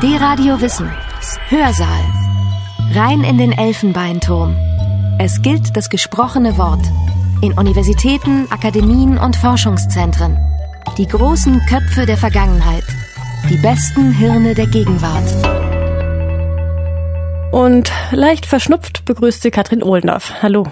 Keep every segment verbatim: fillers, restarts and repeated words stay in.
D-Radio Wissen. Hörsaal. Rein in den Elfenbeinturm. Es gilt das gesprochene Wort. In Universitäten, Akademien und Forschungszentren. Die großen Köpfe der Vergangenheit. Die besten Hirne der Gegenwart. Und leicht verschnupft begrüßt sie Katrin Ohlendorf. Hallo.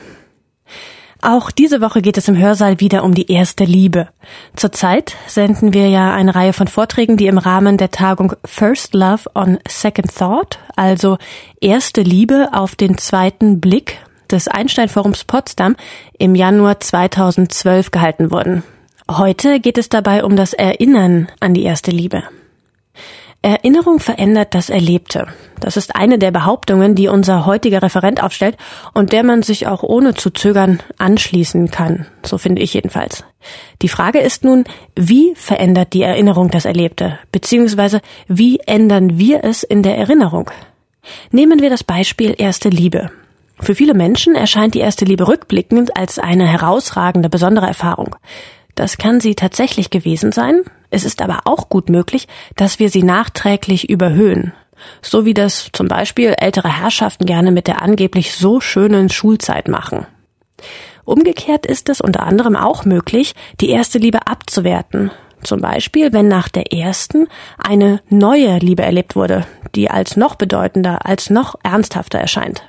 Auch diese Woche geht es im Hörsaal wieder um die erste Liebe. Zurzeit senden wir ja eine Reihe von Vorträgen, die im Rahmen der Tagung First Love on Second Thought, also erste Liebe auf den zweiten Blick, des Einstein-Forums Potsdam im Januar zweitausendzwölf gehalten wurden. Heute geht es dabei um das Erinnern an die erste Liebe. Erinnerung verändert das Erlebte. Das ist eine der Behauptungen, die unser heutiger Referent aufstellt und der man sich auch ohne zu zögern anschließen kann. So finde ich jedenfalls. Die Frage ist nun, wie verändert die Erinnerung das Erlebte? Beziehungsweise, wie ändern wir es in der Erinnerung? Nehmen wir das Beispiel erste Liebe. Für viele Menschen erscheint die erste Liebe rückblickend als eine herausragende, besondere Erfahrung. Das kann sie tatsächlich gewesen sein. Es ist aber auch gut möglich, dass wir sie nachträglich überhöhen. So wie das zum Beispiel ältere Herrschaften gerne mit der angeblich so schönen Schulzeit machen. Umgekehrt ist es unter anderem auch möglich, die erste Liebe abzuwerten. Zum Beispiel, wenn nach der ersten eine neue Liebe erlebt wurde, die als noch bedeutender, als noch ernsthafter erscheint.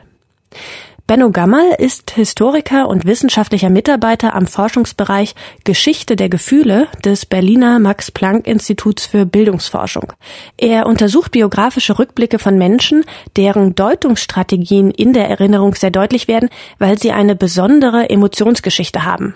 Benno Gammerl ist Historiker und wissenschaftlicher Mitarbeiter am Forschungsbereich Geschichte der Gefühle des Berliner Max-Planck-Instituts für Bildungsforschung. Er untersucht biografische Rückblicke von Menschen, deren Deutungsstrategien in der Erinnerung sehr deutlich werden, weil sie eine besondere Emotionsgeschichte haben.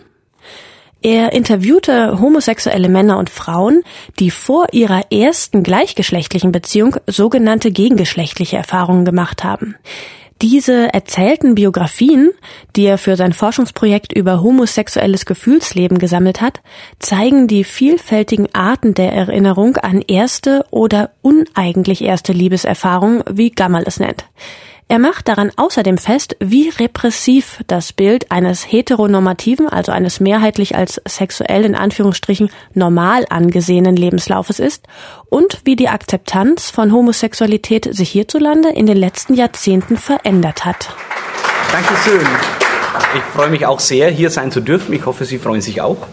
Er interviewte homosexuelle Männer und Frauen, die vor ihrer ersten gleichgeschlechtlichen Beziehung sogenannte gegengeschlechtliche Erfahrungen gemacht haben. Diese erzählten Biografien, die er für sein Forschungsprojekt über homosexuelles Gefühlsleben gesammelt hat, zeigen die vielfältigen Arten der Erinnerung an erste oder uneigentlich erste Liebeserfahrungen, wie Gammerl es nennt. Er macht daran außerdem fest, wie repressiv das Bild eines heteronormativen, also eines mehrheitlich als sexuell in Anführungsstrichen normal angesehenen Lebenslaufes ist und wie die Akzeptanz von Homosexualität sich hierzulande in den letzten Jahrzehnten verändert hat. Dankeschön. Ich freue mich auch sehr, hier sein zu dürfen. Ich hoffe, Sie freuen sich auch.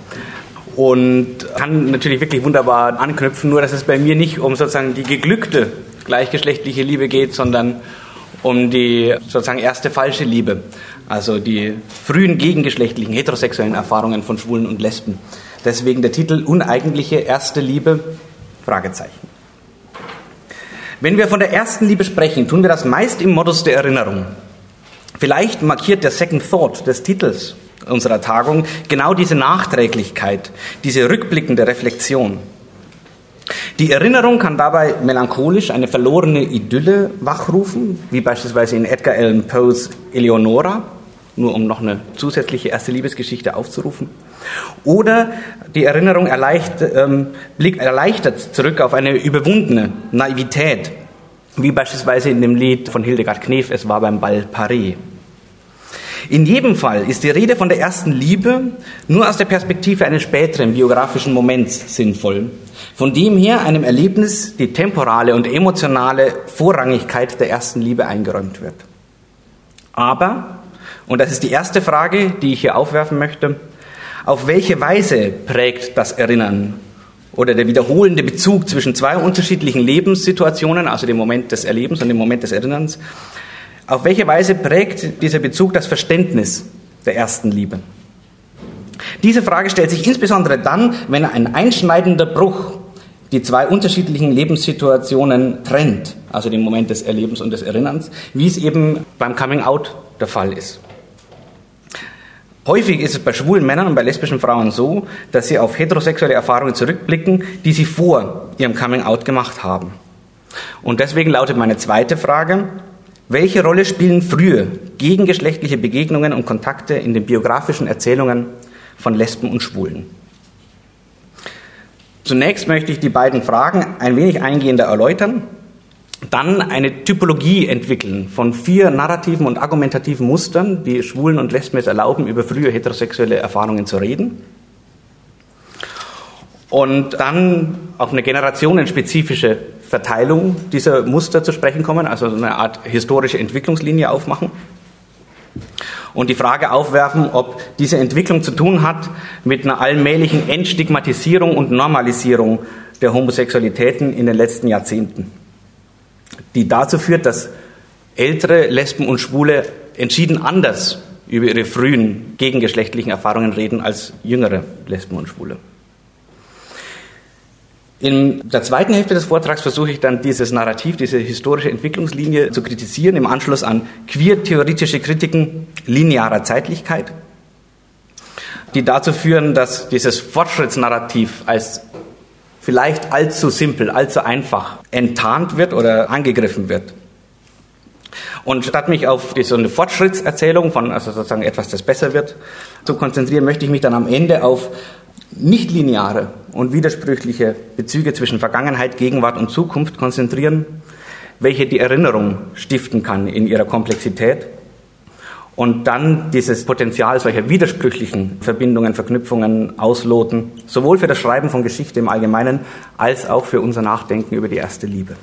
Und kann natürlich wirklich wunderbar anknüpfen, nur dass es bei mir nicht um sozusagen die geglückte gleichgeschlechtliche Liebe geht, sondern um die sozusagen erste falsche Liebe, also die frühen gegengeschlechtlichen heterosexuellen Erfahrungen von Schwulen und Lesben. Deswegen der Titel Uneigentliche erste Liebe, Fragezeichen. Wenn wir von der ersten Liebe sprechen, tun wir das meist im Modus der Erinnerung. Vielleicht markiert der Second Thought des Titels unserer Tagung genau diese Nachträglichkeit, diese rückblickende Reflexion. Die Erinnerung kann dabei melancholisch eine verlorene Idylle wachrufen, wie beispielsweise in Edgar Allan Poes Eleonora, nur um noch eine zusätzliche erste Liebesgeschichte aufzurufen. Oder die Erinnerung erleichtert, ähm, blickt erleichtert zurück auf eine überwundene Naivität, wie beispielsweise in dem Lied von Hildegard Knef, Es war beim Bal Paris. In jedem Fall ist die Rede von der ersten Liebe nur aus der Perspektive eines späteren biografischen Moments sinnvoll, von dem her einem Erlebnis die temporale und emotionale Vorrangigkeit der ersten Liebe eingeräumt wird. Aber, und das ist die erste Frage, die ich hier aufwerfen möchte, auf welche Weise prägt das Erinnern oder der wiederholende Bezug zwischen zwei unterschiedlichen Lebenssituationen, also dem Moment des Erlebens und dem Moment des Erinnerns, auf welche Weise prägt dieser Bezug das Verständnis der ersten Liebe? Diese Frage stellt sich insbesondere dann, wenn ein einschneidender Bruch die zwei unterschiedlichen Lebenssituationen trennt, also den Moment des Erlebens und des Erinnerns, wie es eben beim Coming-out der Fall ist. Häufig ist es bei schwulen Männern und bei lesbischen Frauen so, dass sie auf heterosexuelle Erfahrungen zurückblicken, die sie vor ihrem Coming-out gemacht haben. Und deswegen lautet meine zweite Frage: Welche Rolle spielen frühe gegengeschlechtliche Begegnungen und Kontakte in den biografischen Erzählungen von Lesben und Schwulen? Zunächst möchte ich die beiden Fragen ein wenig eingehender erläutern, dann eine Typologie entwickeln von vier narrativen und argumentativen Mustern, die Schwulen und Lesben es erlauben, über frühe heterosexuelle Erfahrungen zu reden. Und dann auf eine generationenspezifische Verteilung dieser Muster zu sprechen kommen, also eine Art historische Entwicklungslinie aufmachen und die Frage aufwerfen, ob diese Entwicklung zu tun hat mit einer allmählichen Entstigmatisierung und Normalisierung der Homosexualitäten in den letzten Jahrzehnten, die dazu führt, dass ältere Lesben und Schwule entschieden anders über ihre frühen gegengeschlechtlichen Erfahrungen reden als jüngere Lesben und Schwule. In der zweiten Hälfte des Vortrags versuche ich dann dieses Narrativ, diese historische Entwicklungslinie zu kritisieren, im Anschluss an queer-theoretische Kritiken linearer Zeitlichkeit, die dazu führen, dass dieses Fortschrittsnarrativ als vielleicht allzu simpel, allzu einfach enttarnt wird oder angegriffen wird. Und statt mich auf so eine Fortschrittserzählung von, also sozusagen etwas, das besser wird, zu konzentrieren, möchte ich mich dann am Ende auf nichtlineare und widersprüchliche Bezüge zwischen Vergangenheit, Gegenwart und Zukunft konzentrieren, welche die Erinnerung stiften kann in ihrer Komplexität und dann dieses Potenzial solcher widersprüchlichen Verbindungen, Verknüpfungen ausloten, sowohl für das Schreiben von Geschichte im Allgemeinen als auch für unser Nachdenken über die erste Liebe.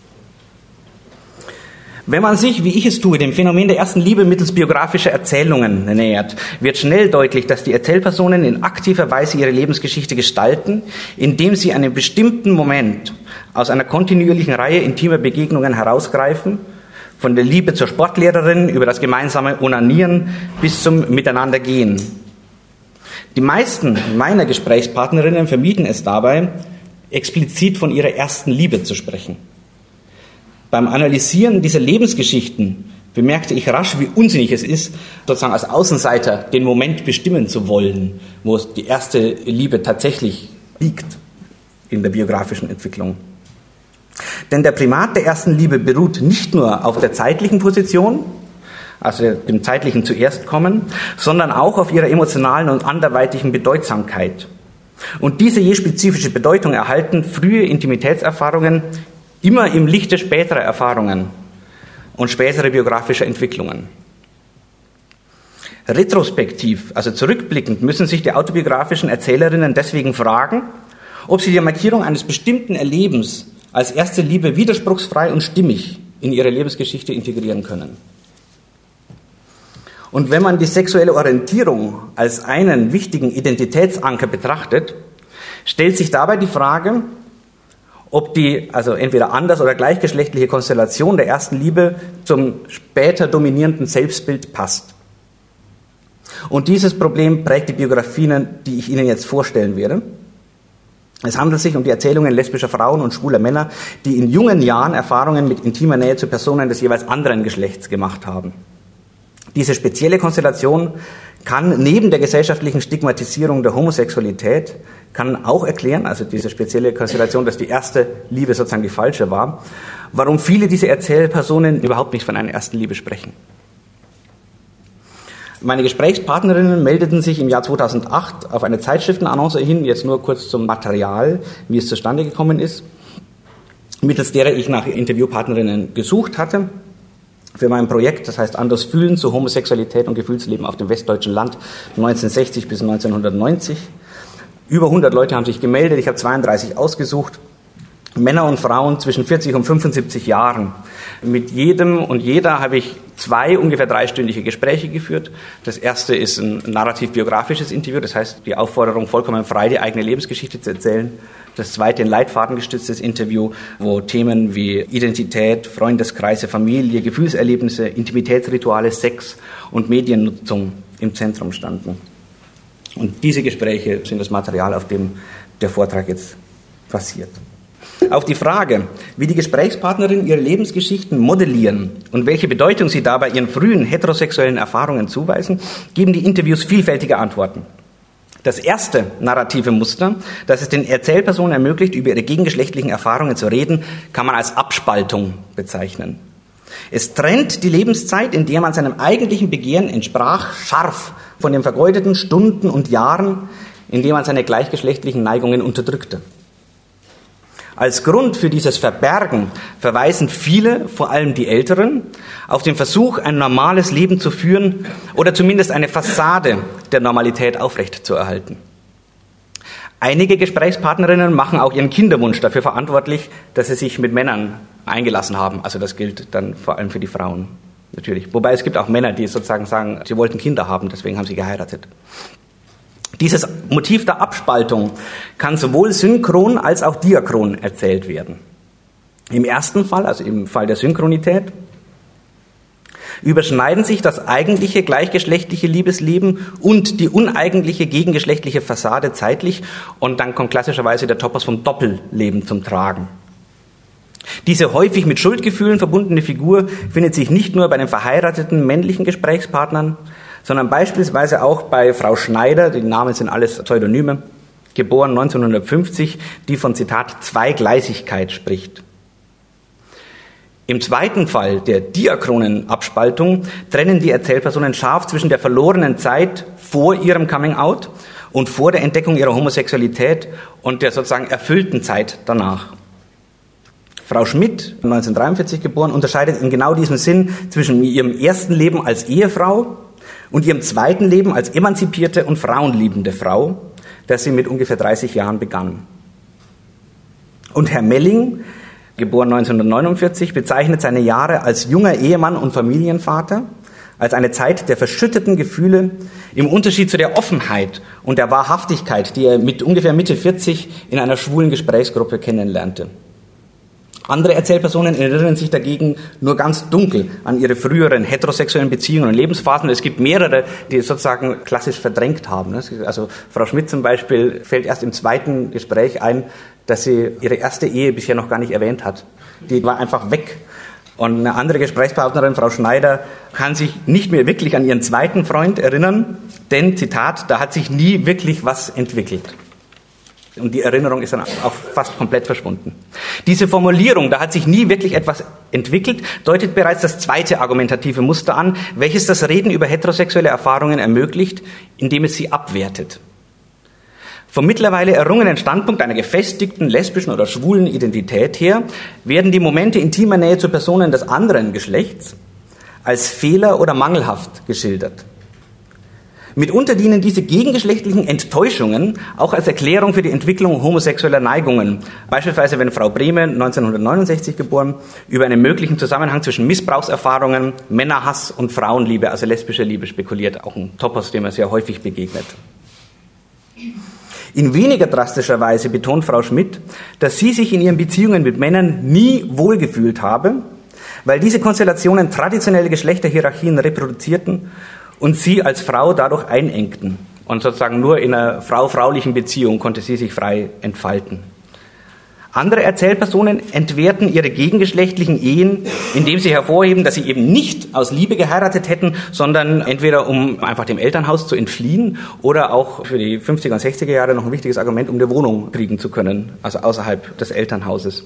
Wenn man sich, wie ich es tue, dem Phänomen der ersten Liebe mittels biografischer Erzählungen nähert, wird schnell deutlich, dass die Erzählpersonen in aktiver Weise ihre Lebensgeschichte gestalten, indem sie einen bestimmten Moment aus einer kontinuierlichen Reihe intimer Begegnungen herausgreifen, von der Liebe zur Sportlehrerin über das gemeinsame Onanieren bis zum Miteinandergehen. Die meisten meiner Gesprächspartnerinnen vermieden es dabei, explizit von ihrer ersten Liebe zu sprechen. Beim Analysieren dieser Lebensgeschichten bemerkte ich rasch, wie unsinnig es ist, sozusagen als Außenseiter den Moment bestimmen zu wollen, wo die erste Liebe tatsächlich liegt in der biografischen Entwicklung. Denn der Primat der ersten Liebe beruht nicht nur auf der zeitlichen Position, also dem zeitlichen Zuerstkommen, sondern auch auf ihrer emotionalen und anderweitigen Bedeutsamkeit. Und diese je spezifische Bedeutung erhalten frühe Intimitätserfahrungen immer im Lichte späterer Erfahrungen und späterer biografischer Entwicklungen. Retrospektiv, also zurückblickend, müssen sich die autobiografischen Erzählerinnen deswegen fragen, ob sie die Markierung eines bestimmten Erlebens als erste Liebe widerspruchsfrei und stimmig in ihre Lebensgeschichte integrieren können. Und wenn man die sexuelle Orientierung als einen wichtigen Identitätsanker betrachtet, stellt sich dabei die Frage, ob die, also entweder anders oder gleichgeschlechtliche Konstellation der ersten Liebe zum später dominierenden Selbstbild passt. Und dieses Problem prägt die Biografien, die ich Ihnen jetzt vorstellen werde. Es handelt sich um die Erzählungen lesbischer Frauen und schwuler Männer, die in jungen Jahren Erfahrungen mit intimer Nähe zu Personen des jeweils anderen Geschlechts gemacht haben. Diese spezielle Konstellation kann neben der gesellschaftlichen Stigmatisierung der Homosexualität, kann auch erklären, also diese spezielle Konstellation, dass die erste Liebe sozusagen die falsche war, warum viele dieser Erzählpersonen überhaupt nicht von einer ersten Liebe sprechen. Meine Gesprächspartnerinnen meldeten sich im Jahr zweitausendacht auf eine Zeitschriftenannonce hin, jetzt nur kurz zum Material, wie es zustande gekommen ist, mittels derer ich nach Interviewpartnerinnen gesucht hatte für mein Projekt, das heißt Anders fühlen zu Homosexualität und Gefühlsleben auf dem westdeutschen Land neunzehnhundertsechzig bis neunzehnhundertneunzig. Über hundert Leute haben sich gemeldet, ich habe zweiunddreißig ausgesucht, Männer und Frauen zwischen vierzig und fünfundsiebzig Jahren. Mit jedem und jeder habe ich zwei ungefähr dreistündige Gespräche geführt. Das erste ist ein narrativ-biografisches Interview, das heißt die Aufforderung, vollkommen frei die eigene Lebensgeschichte zu erzählen. Das zweite ein leitfadengestütztes Interview, wo Themen wie Identität, Freundeskreise, Familie, Gefühlserlebnisse, Intimitätsrituale, Sex und Mediennutzung im Zentrum standen. Und diese Gespräche sind das Material, auf dem der Vortrag jetzt basiert. Auf die Frage, wie die Gesprächspartnerinnen ihre Lebensgeschichten modellieren und welche Bedeutung sie dabei ihren frühen heterosexuellen Erfahrungen zuweisen, geben die Interviews vielfältige Antworten. Das erste narrative Muster, das es den Erzählpersonen ermöglicht, über ihre gegengeschlechtlichen Erfahrungen zu reden, kann man als Abspaltung bezeichnen. Es trennt die Lebenszeit, in der man seinem eigentlichen Begehren entsprach, scharf von den vergeudeten Stunden und Jahren, in denen man seine gleichgeschlechtlichen Neigungen unterdrückte. Als Grund für dieses Verbergen verweisen viele, vor allem die Älteren, auf den Versuch, ein normales Leben zu führen oder zumindest eine Fassade der Normalität aufrechtzuerhalten. Einige Gesprächspartnerinnen machen auch ihren Kinderwunsch dafür verantwortlich, dass sie sich mit Männern eingelassen haben. Also das gilt dann vor allem für die Frauen natürlich. Wobei es gibt auch Männer, die sozusagen sagen, sie wollten Kinder haben, deswegen haben sie geheiratet. Dieses Motiv der Abspaltung kann sowohl synchron als auch diachron erzählt werden. Im ersten Fall, also im Fall der Synchronität, überschneiden sich das eigentliche gleichgeschlechtliche Liebesleben und die uneigentliche gegengeschlechtliche Fassade zeitlich und dann kommt klassischerweise der Topos vom Doppelleben zum Tragen. Diese häufig mit Schuldgefühlen verbundene Figur findet sich nicht nur bei den verheirateten männlichen Gesprächspartnern, sondern beispielsweise auch bei Frau Schneider, die Namen sind alles Pseudonyme, geboren neunzehnhundertfünfzig, die von, Zitat, Zweigleisigkeit spricht. Im zweiten Fall der diachronen Abspaltung trennen die Erzählpersonen scharf zwischen der verlorenen Zeit vor ihrem Coming-out und vor der Entdeckung ihrer Homosexualität und der sozusagen erfüllten Zeit danach. Frau Schmidt, neunzehnhundertdreiundvierzig geboren, unterscheidet in genau diesem Sinn zwischen ihrem ersten Leben als Ehefrau und ihrem zweiten Leben als emanzipierte und frauenliebende Frau, das sie mit ungefähr dreißig Jahren begann. Und Herr Melling, geboren neunzehnhundertneunundvierzig, bezeichnet seine Jahre als junger Ehemann und Familienvater, als eine Zeit der verschütteten Gefühle, im Unterschied zu der Offenheit und der Wahrhaftigkeit, die er mit ungefähr Mitte vierzig in einer schwulen Gesprächsgruppe kennenlernte. Andere Erzählpersonen erinnern sich dagegen nur ganz dunkel an ihre früheren heterosexuellen Beziehungen und Lebensphasen. Es gibt mehrere, die sozusagen klassisch verdrängt haben. Also Frau Schmidt zum Beispiel fällt erst im zweiten Gespräch ein, dass sie ihre erste Ehe bisher noch gar nicht erwähnt hat. Die war einfach weg. Und eine andere Gesprächspartnerin, Frau Schneider, kann sich nicht mehr wirklich an ihren zweiten Freund erinnern, denn, Zitat, da hat sich nie wirklich was entwickelt. Und die Erinnerung ist dann auch fast komplett verschwunden. Diese Formulierung, da hat sich nie wirklich etwas entwickelt, deutet bereits das zweite argumentative Muster an, welches das Reden über heterosexuelle Erfahrungen ermöglicht, indem es sie abwertet. Vom mittlerweile errungenen Standpunkt einer gefestigten lesbischen oder schwulen Identität her werden die Momente intimer Nähe zu Personen des anderen Geschlechts als Fehler oder mangelhaft geschildert. Mitunter dienen diese gegengeschlechtlichen Enttäuschungen auch als Erklärung für die Entwicklung homosexueller Neigungen. Beispielsweise, wenn Frau Brehme, neunzehnhundertneunundsechzig geboren, über einen möglichen Zusammenhang zwischen Missbrauchserfahrungen, Männerhass und Frauenliebe, also lesbische Liebe, spekuliert. Auch ein Topos, dem er sehr häufig begegnet. In weniger drastischer Weise betont Frau Schmidt, dass sie sich in ihren Beziehungen mit Männern nie wohlgefühlt habe, weil diese Konstellationen traditionelle Geschlechterhierarchien reproduzierten und sie als Frau dadurch einengten. Und sozusagen nur in einer frau-fraulichen Beziehung konnte sie sich frei entfalten. Andere Erzählpersonen entwerten ihre gegengeschlechtlichen Ehen, indem sie hervorheben, dass sie eben nicht aus Liebe geheiratet hätten, sondern entweder um einfach dem Elternhaus zu entfliehen oder auch für die fünfziger und sechziger Jahre noch ein wichtiges Argument, um eine Wohnung kriegen zu können, also außerhalb des Elternhauses.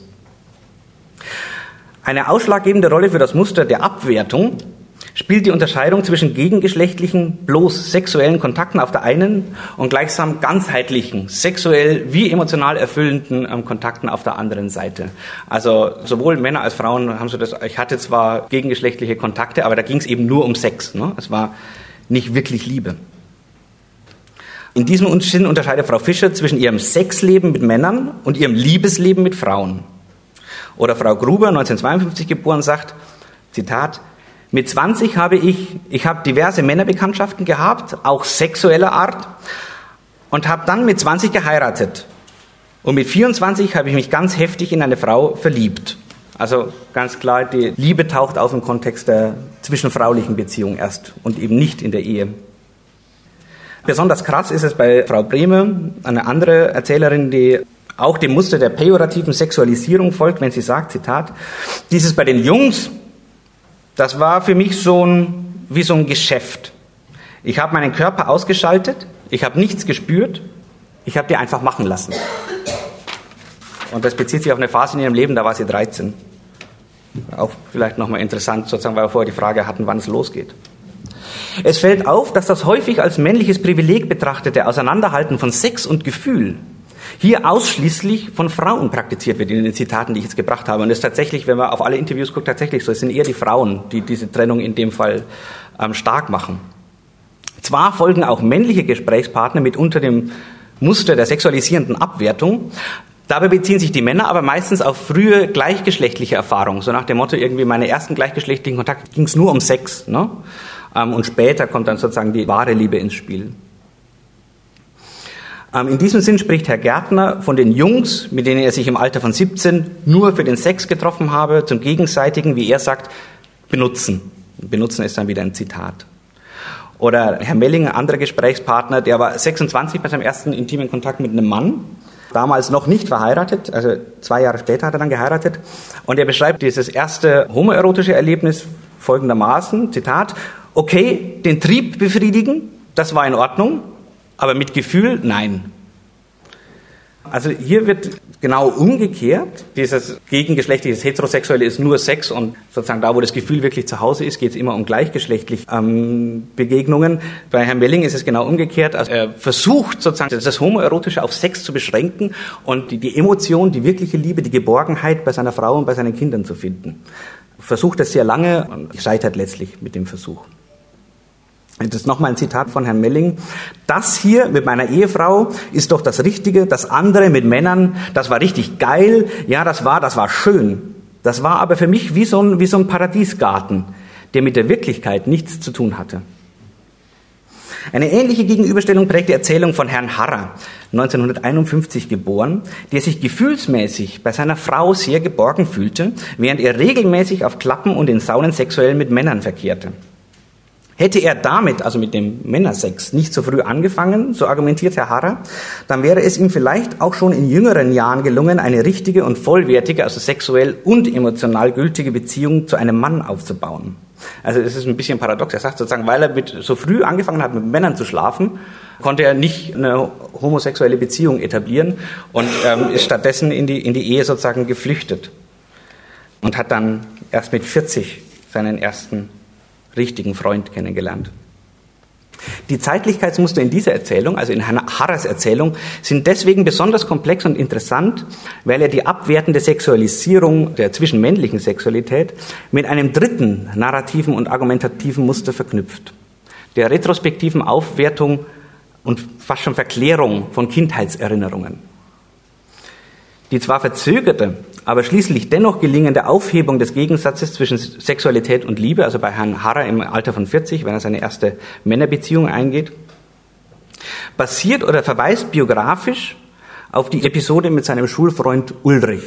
Eine ausschlaggebende Rolle für das Muster der Abwertung spielt die Unterscheidung zwischen gegengeschlechtlichen, bloß sexuellen Kontakten auf der einen und gleichsam ganzheitlichen, sexuell wie emotional erfüllenden ähm, Kontakten auf der anderen Seite. Also sowohl Männer als Frauen haben so das, ich hatte zwar gegengeschlechtliche Kontakte, aber da ging es eben nur um Sex. Ne? Es war nicht wirklich Liebe. In diesem Sinn unterscheidet Frau Fischer zwischen ihrem Sexleben mit Männern und ihrem Liebesleben mit Frauen. Oder Frau Gruber, neunzehnhundertzweiundfünfzig geboren, sagt, Zitat, mit zwanzig habe ich, ich habe diverse Männerbekanntschaften gehabt, auch sexueller Art, und habe dann mit zwanzig geheiratet. Und mit vierundzwanzig habe ich mich ganz heftig in eine Frau verliebt. Also ganz klar, die Liebe taucht auf im Kontext der zwischenfraulichen Beziehung erst und eben nicht in der Ehe. Besonders krass ist es bei Frau Brehme, eine andere Erzählerin, die auch dem Muster der pejorativen Sexualisierung folgt, wenn sie sagt, Zitat, dieses bei den Jungs, das war für mich so ein, wie so ein Geschäft. Ich habe meinen Körper ausgeschaltet, ich habe nichts gespürt, ich habe die einfach machen lassen. Und das bezieht sich auf eine Phase in ihrem Leben, da war sie dreizehn. Auch vielleicht nochmal interessant, sozusagen, weil wir vorher die Frage hatten, wann es losgeht. Es fällt auf, dass das häufig als männliches Privileg betrachtete Auseinanderhalten von Sex und Gefühl hier ausschließlich von Frauen praktiziert wird, in den Zitaten, die ich jetzt gebracht habe. Und es ist tatsächlich, wenn man auf alle Interviews guckt, tatsächlich so. Es sind eher die Frauen, die diese Trennung in dem Fall ähm, stark machen. Zwar folgen auch männliche Gesprächspartner mitunter dem Muster der sexualisierenden Abwertung. Dabei beziehen sich die Männer aber meistens auf frühe gleichgeschlechtliche Erfahrungen. So nach dem Motto, irgendwie meine ersten gleichgeschlechtlichen Kontakte ging es nur um Sex. Ne? Und später kommt dann sozusagen die wahre Liebe ins Spiel. In diesem Sinn spricht Herr Gärtner von den Jungs, mit denen er sich im Alter von siebzehn nur für den Sex getroffen habe, zum gegenseitigen, wie er sagt, Benutzen. Benutzen ist dann wieder ein Zitat. Oder Herr Melling, ein anderer Gesprächspartner, der war sechsundzwanzig bei seinem ersten intimen Kontakt mit einem Mann, damals noch nicht verheiratet, also zwei Jahre später hat er dann geheiratet. Und er beschreibt dieses erste homoerotische Erlebnis folgendermaßen, Zitat, okay, den Trieb befriedigen, das war in Ordnung, aber mit Gefühl, nein. Also hier wird genau umgekehrt, dieses gegengeschlechtliche, das Heterosexuelle ist nur Sex und sozusagen da, wo das Gefühl wirklich zu Hause ist, geht es immer um gleichgeschlechtliche ähm, Begegnungen. Bei Herrn Melling ist es genau umgekehrt. Also er versucht sozusagen das Homoerotische auf Sex zu beschränken und die, die Emotion, die wirkliche Liebe, die Geborgenheit bei seiner Frau und bei seinen Kindern zu finden. Versucht das sehr lange und scheitert letztlich mit dem Versuch. Das ist nochmal ein Zitat von Herrn Melling. Das hier mit meiner Ehefrau ist doch das Richtige, das andere mit Männern, das war richtig geil, ja, das war, das war schön. Das war aber für mich wie so ein, wie so ein Paradiesgarten, der mit der Wirklichkeit nichts zu tun hatte. Eine ähnliche Gegenüberstellung prägt die Erzählung von Herrn Harrer, neunzehnhunderteinundfünfzig geboren, der sich gefühlsmäßig bei seiner Frau sehr geborgen fühlte, während er regelmäßig auf Klappen und in Saunen sexuell mit Männern verkehrte. Hätte er damit, also mit dem Männersex, nicht so früh angefangen, so argumentiert Herr Harrer, dann wäre es ihm vielleicht auch schon in jüngeren Jahren gelungen, eine richtige und vollwertige, also sexuell und emotional gültige Beziehung zu einem Mann aufzubauen. Also das ist ein bisschen paradox. Er sagt sozusagen, weil er mit, so früh angefangen hat, mit Männern zu schlafen, konnte er nicht eine homosexuelle Beziehung etablieren und ähm, ist stattdessen in die, in die Ehe sozusagen geflüchtet und hat dann erst mit vierzig seinen ersten richtigen Freund kennengelernt. Die Zeitlichkeitsmuster in dieser Erzählung, also in Harrers Erzählung, sind deswegen besonders komplex und interessant, weil er die abwertende Sexualisierung der zwischenmännlichen Sexualität mit einem dritten narrativen und argumentativen Muster verknüpft, der retrospektiven Aufwertung und fast schon Verklärung von Kindheitserinnerungen. Die zwar verzögerte, aber schließlich dennoch gelingende Aufhebung des Gegensatzes zwischen Sexualität und Liebe, also bei Herrn Harrer im Alter von vierzig, wenn er seine erste Männerbeziehung eingeht, basiert oder verweist biografisch auf die Episode mit seinem Schulfreund Ulrich.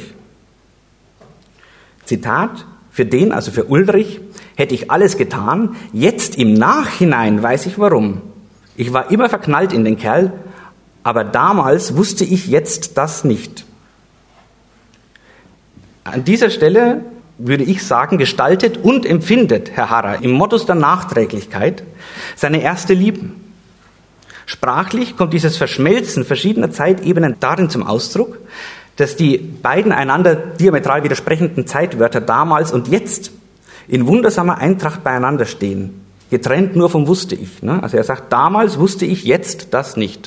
Zitat, für den, also für Ulrich, hätte ich alles getan, jetzt im Nachhinein weiß ich warum. Ich war immer verknallt in den Kerl, aber damals wusste ich jetzt das nicht. An dieser Stelle würde ich sagen, gestaltet und empfindet Herr Harrer im Modus der Nachträglichkeit seine erste Liebe. Sprachlich kommt dieses Verschmelzen verschiedener Zeitebenen darin zum Ausdruck, dass die beiden einander diametral widersprechenden Zeitwörter damals und jetzt in wundersamer Eintracht beieinander stehen, getrennt nur vom wusste ich. Also er sagt, damals wusste ich, jetzt das nicht.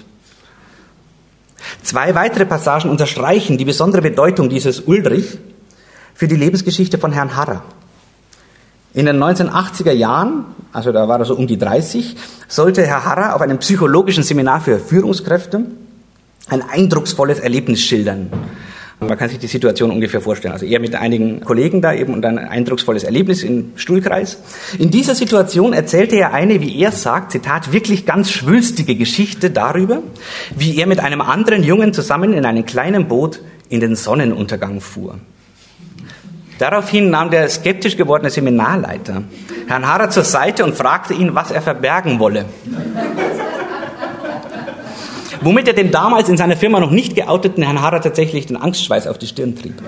Zwei weitere Passagen unterstreichen die besondere Bedeutung dieses Ulrich für die Lebensgeschichte von Herrn Harrer. In den neunzehnhundertachtziger Jahren, also da war er so um die dreißig, sollte Herr Harrer auf einem psychologischen Seminar für Führungskräfte ein eindrucksvolles Erlebnis schildern. Man kann sich die Situation ungefähr vorstellen. Also er mit einigen Kollegen da eben und ein eindrucksvolles Erlebnis im Stuhlkreis. In dieser Situation erzählte er eine, wie er sagt, Zitat, wirklich ganz schwülstige Geschichte darüber, wie er mit einem anderen Jungen zusammen in einem kleinen Boot in den Sonnenuntergang fuhr. Daraufhin nahm der skeptisch gewordene Seminarleiter Herrn Harrer zur Seite und fragte ihn, was er verbergen wolle. Womit er dem damals in seiner Firma noch nicht geouteten Herrn Harrer tatsächlich den Angstschweiß auf die Stirn trieb.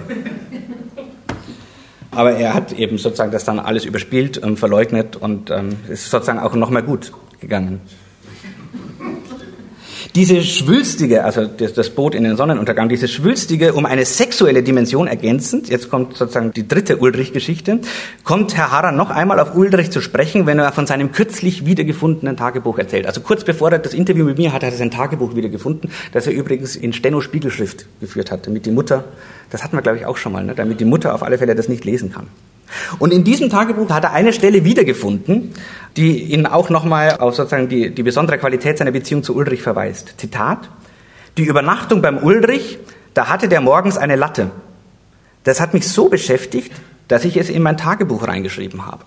Aber er hat eben sozusagen das dann alles überspielt und verleugnet und ähm, ist sozusagen auch noch mal gut gegangen. Diese schwülstige, also das, das Boot in den Sonnenuntergang, diese schwülstige, um eine sexuelle Dimension ergänzend, jetzt kommt sozusagen die dritte Ulrich-Geschichte, kommt Herr Harrer noch einmal auf Ulrich zu sprechen, wenn er von seinem kürzlich wiedergefundenen Tagebuch erzählt. Also kurz bevor er das Interview mit mir hatte, hat er sein Tagebuch wiedergefunden, das er übrigens in Steno-Spiegelschrift geführt hat, damit die Mutter, das hatten wir glaube ich auch schon mal, ne, damit die Mutter auf alle Fälle das nicht lesen kann. Und in diesem Tagebuch hat er eine Stelle wiedergefunden, die ihn auch nochmal auf sozusagen die, die besondere Qualität seiner Beziehung zu Ulrich verweist. Zitat: Die Übernachtung beim Ulrich, da hatte der morgens eine Latte. Das hat mich so beschäftigt, dass ich es in mein Tagebuch reingeschrieben habe.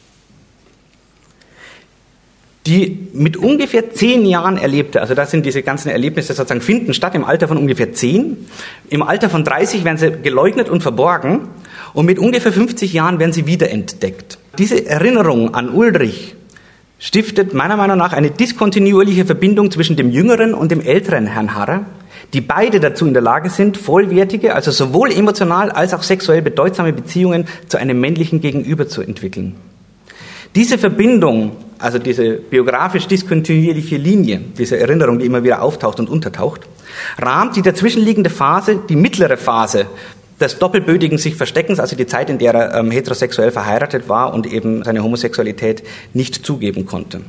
Die mit ungefähr zehn Jahren erlebte, also das sind diese ganzen Erlebnisse sozusagen, finden statt im Alter von ungefähr zehn. Im Alter von dreißig werden sie geleugnet und verborgen und mit ungefähr fünfzig Jahren werden sie wiederentdeckt. Diese Erinnerung an Ulrich stiftet meiner Meinung nach eine diskontinuierliche Verbindung zwischen dem jüngeren und dem älteren Herrn Harrer, die beide dazu in der Lage sind, vollwertige, also sowohl emotional als auch sexuell bedeutsame Beziehungen zu einem männlichen Gegenüber zu entwickeln. Diese Verbindung, also diese biografisch diskontinuierliche Linie, diese Erinnerung, die immer wieder auftaucht und untertaucht, rahmt die dazwischenliegende Phase, die mittlere Phase des doppelbödigen sich Versteckens, also die Zeit, in der er ähm, heterosexuell verheiratet war und eben seine Homosexualität nicht zugeben konnte.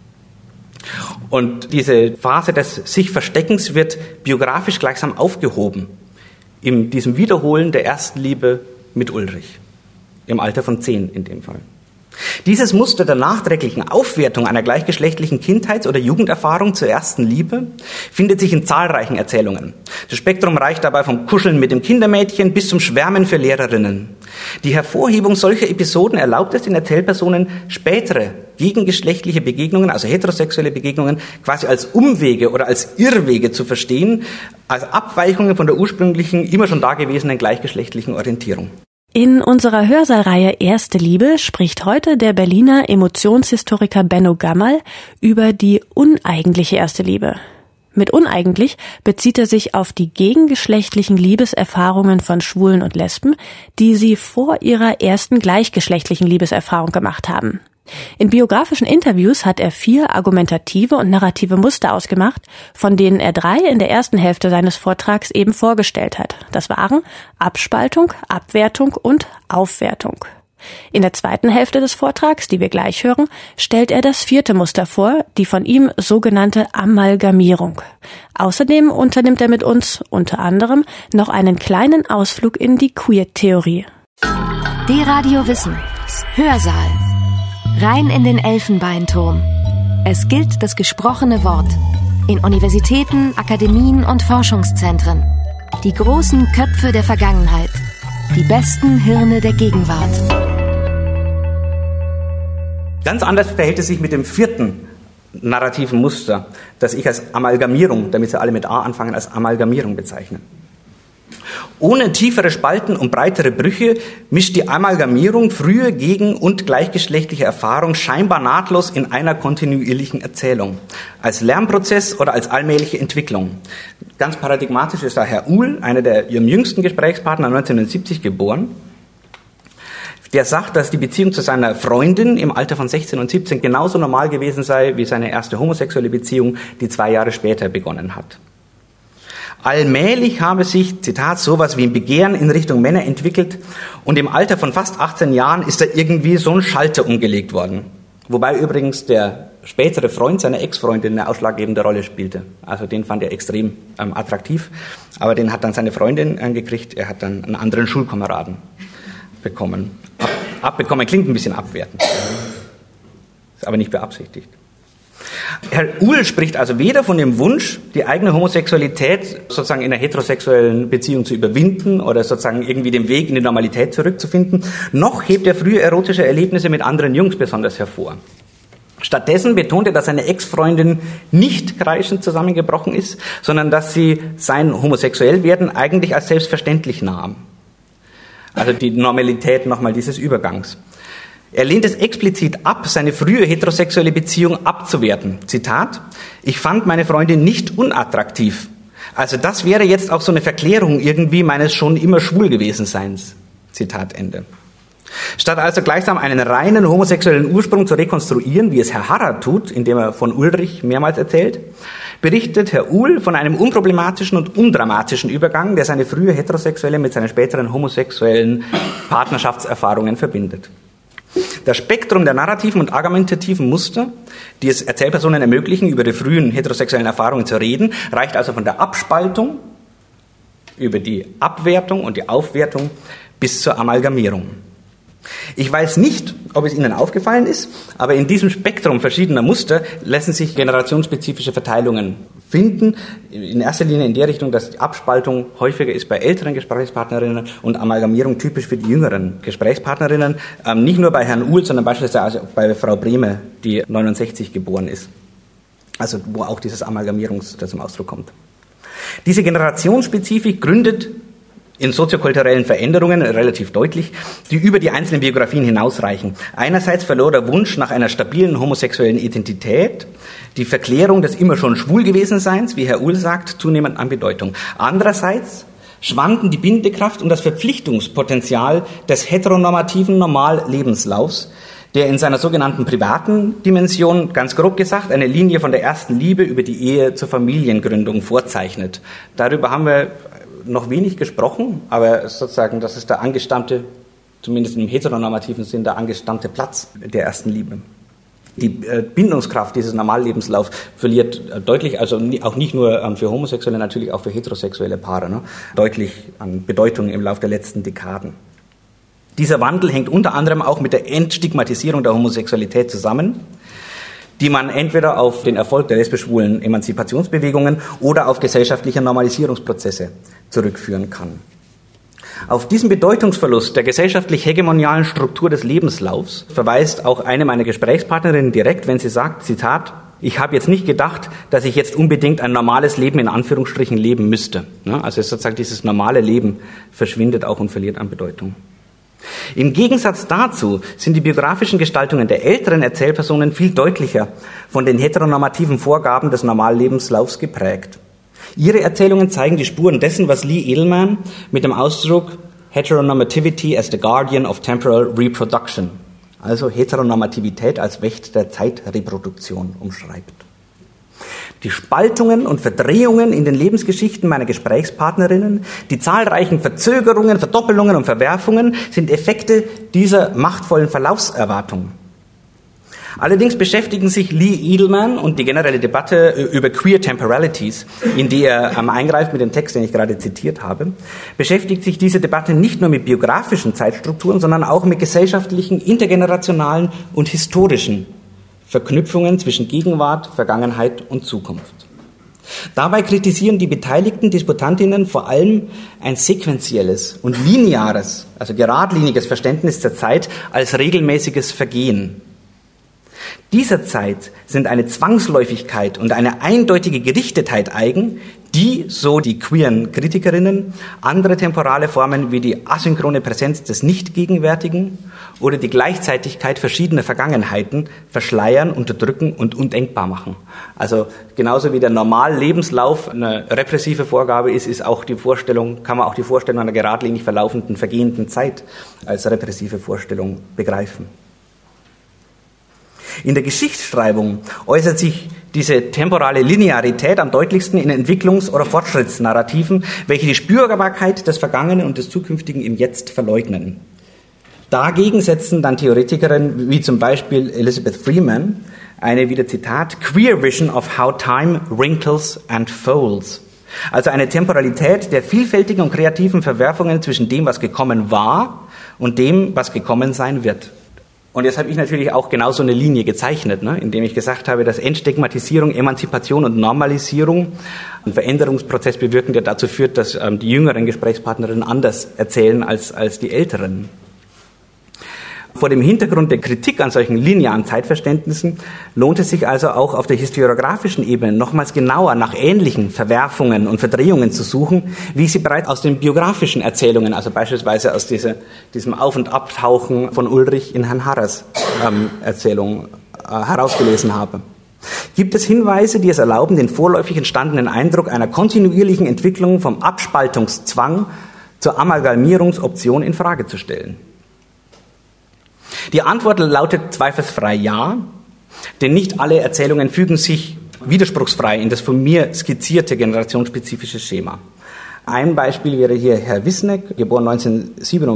Und diese Phase des sich Versteckens wird biografisch gleichsam aufgehoben in diesem Wiederholen der ersten Liebe mit Ulrich, im Alter von zehn in dem Fall. Dieses Muster der nachträglichen Aufwertung einer gleichgeschlechtlichen Kindheits- oder Jugenderfahrung zur ersten Liebe findet sich in zahlreichen Erzählungen. Das Spektrum reicht dabei vom Kuscheln mit dem Kindermädchen bis zum Schwärmen für Lehrerinnen. Die Hervorhebung solcher Episoden erlaubt es den Erzählpersonen, spätere gegengeschlechtliche Begegnungen, also heterosexuelle Begegnungen, quasi als Umwege oder als Irrwege zu verstehen, als Abweichungen von der ursprünglichen, immer schon dagewesenen gleichgeschlechtlichen Orientierung. In unserer Hörsahlreihe Erste Liebe spricht heute der Berliner Emotionshistoriker Benno Gammerl über die uneigentliche erste Liebe. Mit uneigentlich bezieht er sich auf die gegengeschlechtlichen Liebeserfahrungen von Schwulen und Lesben, die sie vor ihrer ersten gleichgeschlechtlichen Liebeserfahrung gemacht haben. In biografischen Interviews hat er vier argumentative und narrative Muster ausgemacht, von denen er drei in der ersten Hälfte seines Vortrags eben vorgestellt hat. Das waren Abspaltung, Abwertung und Aufwertung. In der zweiten Hälfte des Vortrags, die wir gleich hören, stellt er das vierte Muster vor, die von ihm sogenannte Amalgamierung. Außerdem unternimmt er mit uns unter anderem noch einen kleinen Ausflug in die Queer-Theorie. D-Radio Wissen. Hörsaal. Rein in den Elfenbeinturm. Es gilt das gesprochene Wort. In Universitäten, Akademien und Forschungszentren. Die großen Köpfe der Vergangenheit. Die besten Hirne der Gegenwart. Ganz anders verhält es sich mit dem vierten narrativen Muster, das ich als Amalgamierung, damit Sie alle mit A anfangen, als Amalgamierung bezeichne. Ohne tiefere Spalten und breitere Brüche mischt die Amalgamierung frühe gegen- und gleichgeschlechtliche Erfahrung scheinbar nahtlos in einer kontinuierlichen Erzählung, als Lernprozess oder als allmähliche Entwicklung. Ganz paradigmatisch ist da Herr Uhl, einer der ihrem jüngsten Gesprächspartner, neunzehnhundertsiebzig geboren. Der sagt, dass die Beziehung zu seiner Freundin im Alter von sechzehn und siebzehn genauso normal gewesen sei wie seine erste homosexuelle Beziehung, die zwei Jahre später begonnen hat. Allmählich habe sich, Zitat, sowas wie ein Begehren in Richtung Männer entwickelt und im Alter von fast achtzehn Jahren ist da irgendwie so ein Schalter umgelegt worden. Wobei übrigens der spätere Freund seiner Ex-Freundin eine ausschlaggebende Rolle spielte. Also den fand er extrem ähm, attraktiv, aber den hat dann seine Freundin äh, gekriegt, er hat dann einen anderen Schulkameraden bekommen. Ab, abbekommen klingt ein bisschen abwertend, ist aber nicht beabsichtigt. Herr Uhl spricht also weder von dem Wunsch, die eigene Homosexualität sozusagen in einer heterosexuellen Beziehung zu überwinden oder sozusagen irgendwie den Weg in die Normalität zurückzufinden, noch hebt er frühe erotische Erlebnisse mit anderen Jungs besonders hervor. Stattdessen betont er, dass seine Ex-Freundin nicht kreischend zusammengebrochen ist, sondern dass sie sein Homosexuellwerden eigentlich als selbstverständlich nahm. Also die Normalität nochmal dieses Übergangs. Er lehnt es explizit ab, seine frühe heterosexuelle Beziehung abzuwerten. Zitat: Ich fand meine Freundin nicht unattraktiv. Also das wäre jetzt auch so eine Verklärung irgendwie meines schon immer schwul gewesen Seins. Zitat Ende. Statt also gleichsam einen reinen homosexuellen Ursprung zu rekonstruieren, wie es Herr Harrer tut, indem er von Ulrich mehrmals erzählt, berichtet Herr Uhl von einem unproblematischen und undramatischen Übergang, der seine frühe heterosexuelle mit seinen späteren homosexuellen Partnerschaftserfahrungen verbindet. Das Spektrum der narrativen und argumentativen Muster, die es Erzählpersonen ermöglichen, über die frühen heterosexuellen Erfahrungen zu reden, reicht also von der Abspaltung über die Abwertung und die Aufwertung bis zur Amalgamierung. Ich weiß nicht, ob es Ihnen aufgefallen ist, aber in diesem Spektrum verschiedener Muster lassen sich generationsspezifische Verteilungen finden. In erster Linie in der Richtung, dass die Abspaltung häufiger ist bei älteren Gesprächspartnerinnen und Amalgamierung typisch für die jüngeren Gesprächspartnerinnen. Ähm, nicht nur bei Herrn Uhl, sondern beispielsweise auch bei Frau Brehme, die neunundsechzig geboren ist. Also wo auch dieses Amalgamierungs zum Ausdruck kommt. Diese Generationsspezifik gründet in soziokulturellen Veränderungen relativ deutlich, die über die einzelnen Biografien hinausreichen. Einerseits verlor der Wunsch nach einer stabilen homosexuellen Identität, die Verklärung des immer schon schwul gewesen Seins, wie Herr Uhl sagt, zunehmend an Bedeutung. Andererseits schwanden die Bindekraft und das Verpflichtungspotenzial des heteronormativen Normallebenslaufs, der in seiner sogenannten privaten Dimension, ganz grob gesagt, eine Linie von der ersten Liebe über die Ehe zur Familiengründung vorzeichnet. Darüber haben wir noch wenig gesprochen, aber sozusagen, das ist der angestammte, zumindest im heteronormativen Sinn, der angestammte Platz der ersten Liebe. Die Bindungskraft dieses Normallebenslaufs verliert deutlich, also auch nicht nur für Homosexuelle, natürlich auch für heterosexuelle Paare, ne, deutlich an Bedeutung im Laufe der letzten Dekaden. Dieser Wandel hängt unter anderem auch mit der Entstigmatisierung der Homosexualität zusammen, die man entweder auf den Erfolg der lesbisch-schwulen Emanzipationsbewegungen oder auf gesellschaftliche Normalisierungsprozesse zurückführen kann. Auf diesen Bedeutungsverlust der gesellschaftlich hegemonialen Struktur des Lebenslaufs verweist auch eine meiner Gesprächspartnerinnen direkt, wenn sie sagt, Zitat, ich habe jetzt nicht gedacht, dass ich jetzt unbedingt ein normales Leben in Anführungsstrichen leben müsste. Also sozusagen dieses normale Leben verschwindet auch und verliert an Bedeutung. Im Gegensatz dazu sind die biografischen Gestaltungen der älteren Erzählpersonen viel deutlicher von den heteronormativen Vorgaben des Normallebenslaufs geprägt. Ihre Erzählungen zeigen die Spuren dessen, was Lee Edelman mit dem Ausdruck Heteronormativity as the Guardian of Temporal Reproduction, also Heteronormativität als Wächter der Zeitreproduktion, umschreibt. Die Spaltungen und Verdrehungen in den Lebensgeschichten meiner Gesprächspartnerinnen, die zahlreichen Verzögerungen, Verdoppelungen und Verwerfungen sind Effekte dieser machtvollen Verlaufserwartung. Allerdings beschäftigen sich Lee Edelman und die generelle Debatte über Queer Temporalities, in die er eingreift mit dem Text, den ich gerade zitiert habe, beschäftigt sich diese Debatte nicht nur mit biografischen Zeitstrukturen, sondern auch mit gesellschaftlichen, intergenerationalen und historischen Verknüpfungen zwischen Gegenwart, Vergangenheit und Zukunft. Dabei kritisieren die beteiligten Disputantinnen vor allem ein sequentielles und lineares, also geradliniges Verständnis der Zeit als regelmäßiges Vergehen. Dieser Zeit sind eine Zwangsläufigkeit und eine eindeutige Gerichtetheit eigen, die, so die queeren Kritikerinnen, andere temporale Formen wie die asynchrone Präsenz des Nichtgegenwärtigen oder die Gleichzeitigkeit verschiedener Vergangenheiten verschleiern, unterdrücken und undenkbar machen. Also genauso wie der Normallebenslauf eine repressive Vorgabe ist, ist auch die Vorstellung, kann man auch die Vorstellung einer geradlinig verlaufenden, vergehenden Zeit als repressive Vorstellung begreifen. In der Geschichtsschreibung äußert sich diese temporale Linearität am deutlichsten in Entwicklungs- oder Fortschrittsnarrativen, welche die Spürbarkeit des Vergangenen und des Zukünftigen im Jetzt verleugnen. Dagegen setzen dann Theoretikerinnen wie zum Beispiel Elizabeth Freeman eine, wieder Zitat, Queer Vision of how time wrinkles and folds. Also eine Temporalität der vielfältigen und kreativen Verwerfungen zwischen dem, was gekommen war und dem, was gekommen sein wird. Und jetzt habe ich natürlich auch genauso eine Linie gezeichnet, ne, indem ich gesagt habe, dass Entstigmatisierung, Emanzipation und Normalisierung einen Veränderungsprozess bewirken, der dazu führt, dass ähm, die jüngeren Gesprächspartnerinnen anders erzählen als, als die älteren. Vor dem Hintergrund der Kritik an solchen linearen Zeitverständnissen lohnt es sich also auch auf der historiografischen Ebene nochmals genauer nach ähnlichen Verwerfungen und Verdrehungen zu suchen, wie ich sie bereits aus den biografischen Erzählungen, also beispielsweise aus diese, diesem Auf- und Abtauchen von Ulrich in Herrn Harrers ähm, Erzählung äh, herausgelesen habe. Gibt es Hinweise, die es erlauben, den vorläufig entstandenen Eindruck einer kontinuierlichen Entwicklung vom Abspaltungszwang zur Amalgamierungsoption in Frage zu stellen? Die Antwort lautet zweifelsfrei ja, denn nicht alle Erzählungen fügen sich widerspruchsfrei in das von mir skizzierte generationsspezifische Schema. Ein Beispiel wäre hier Herr Wisnek, geboren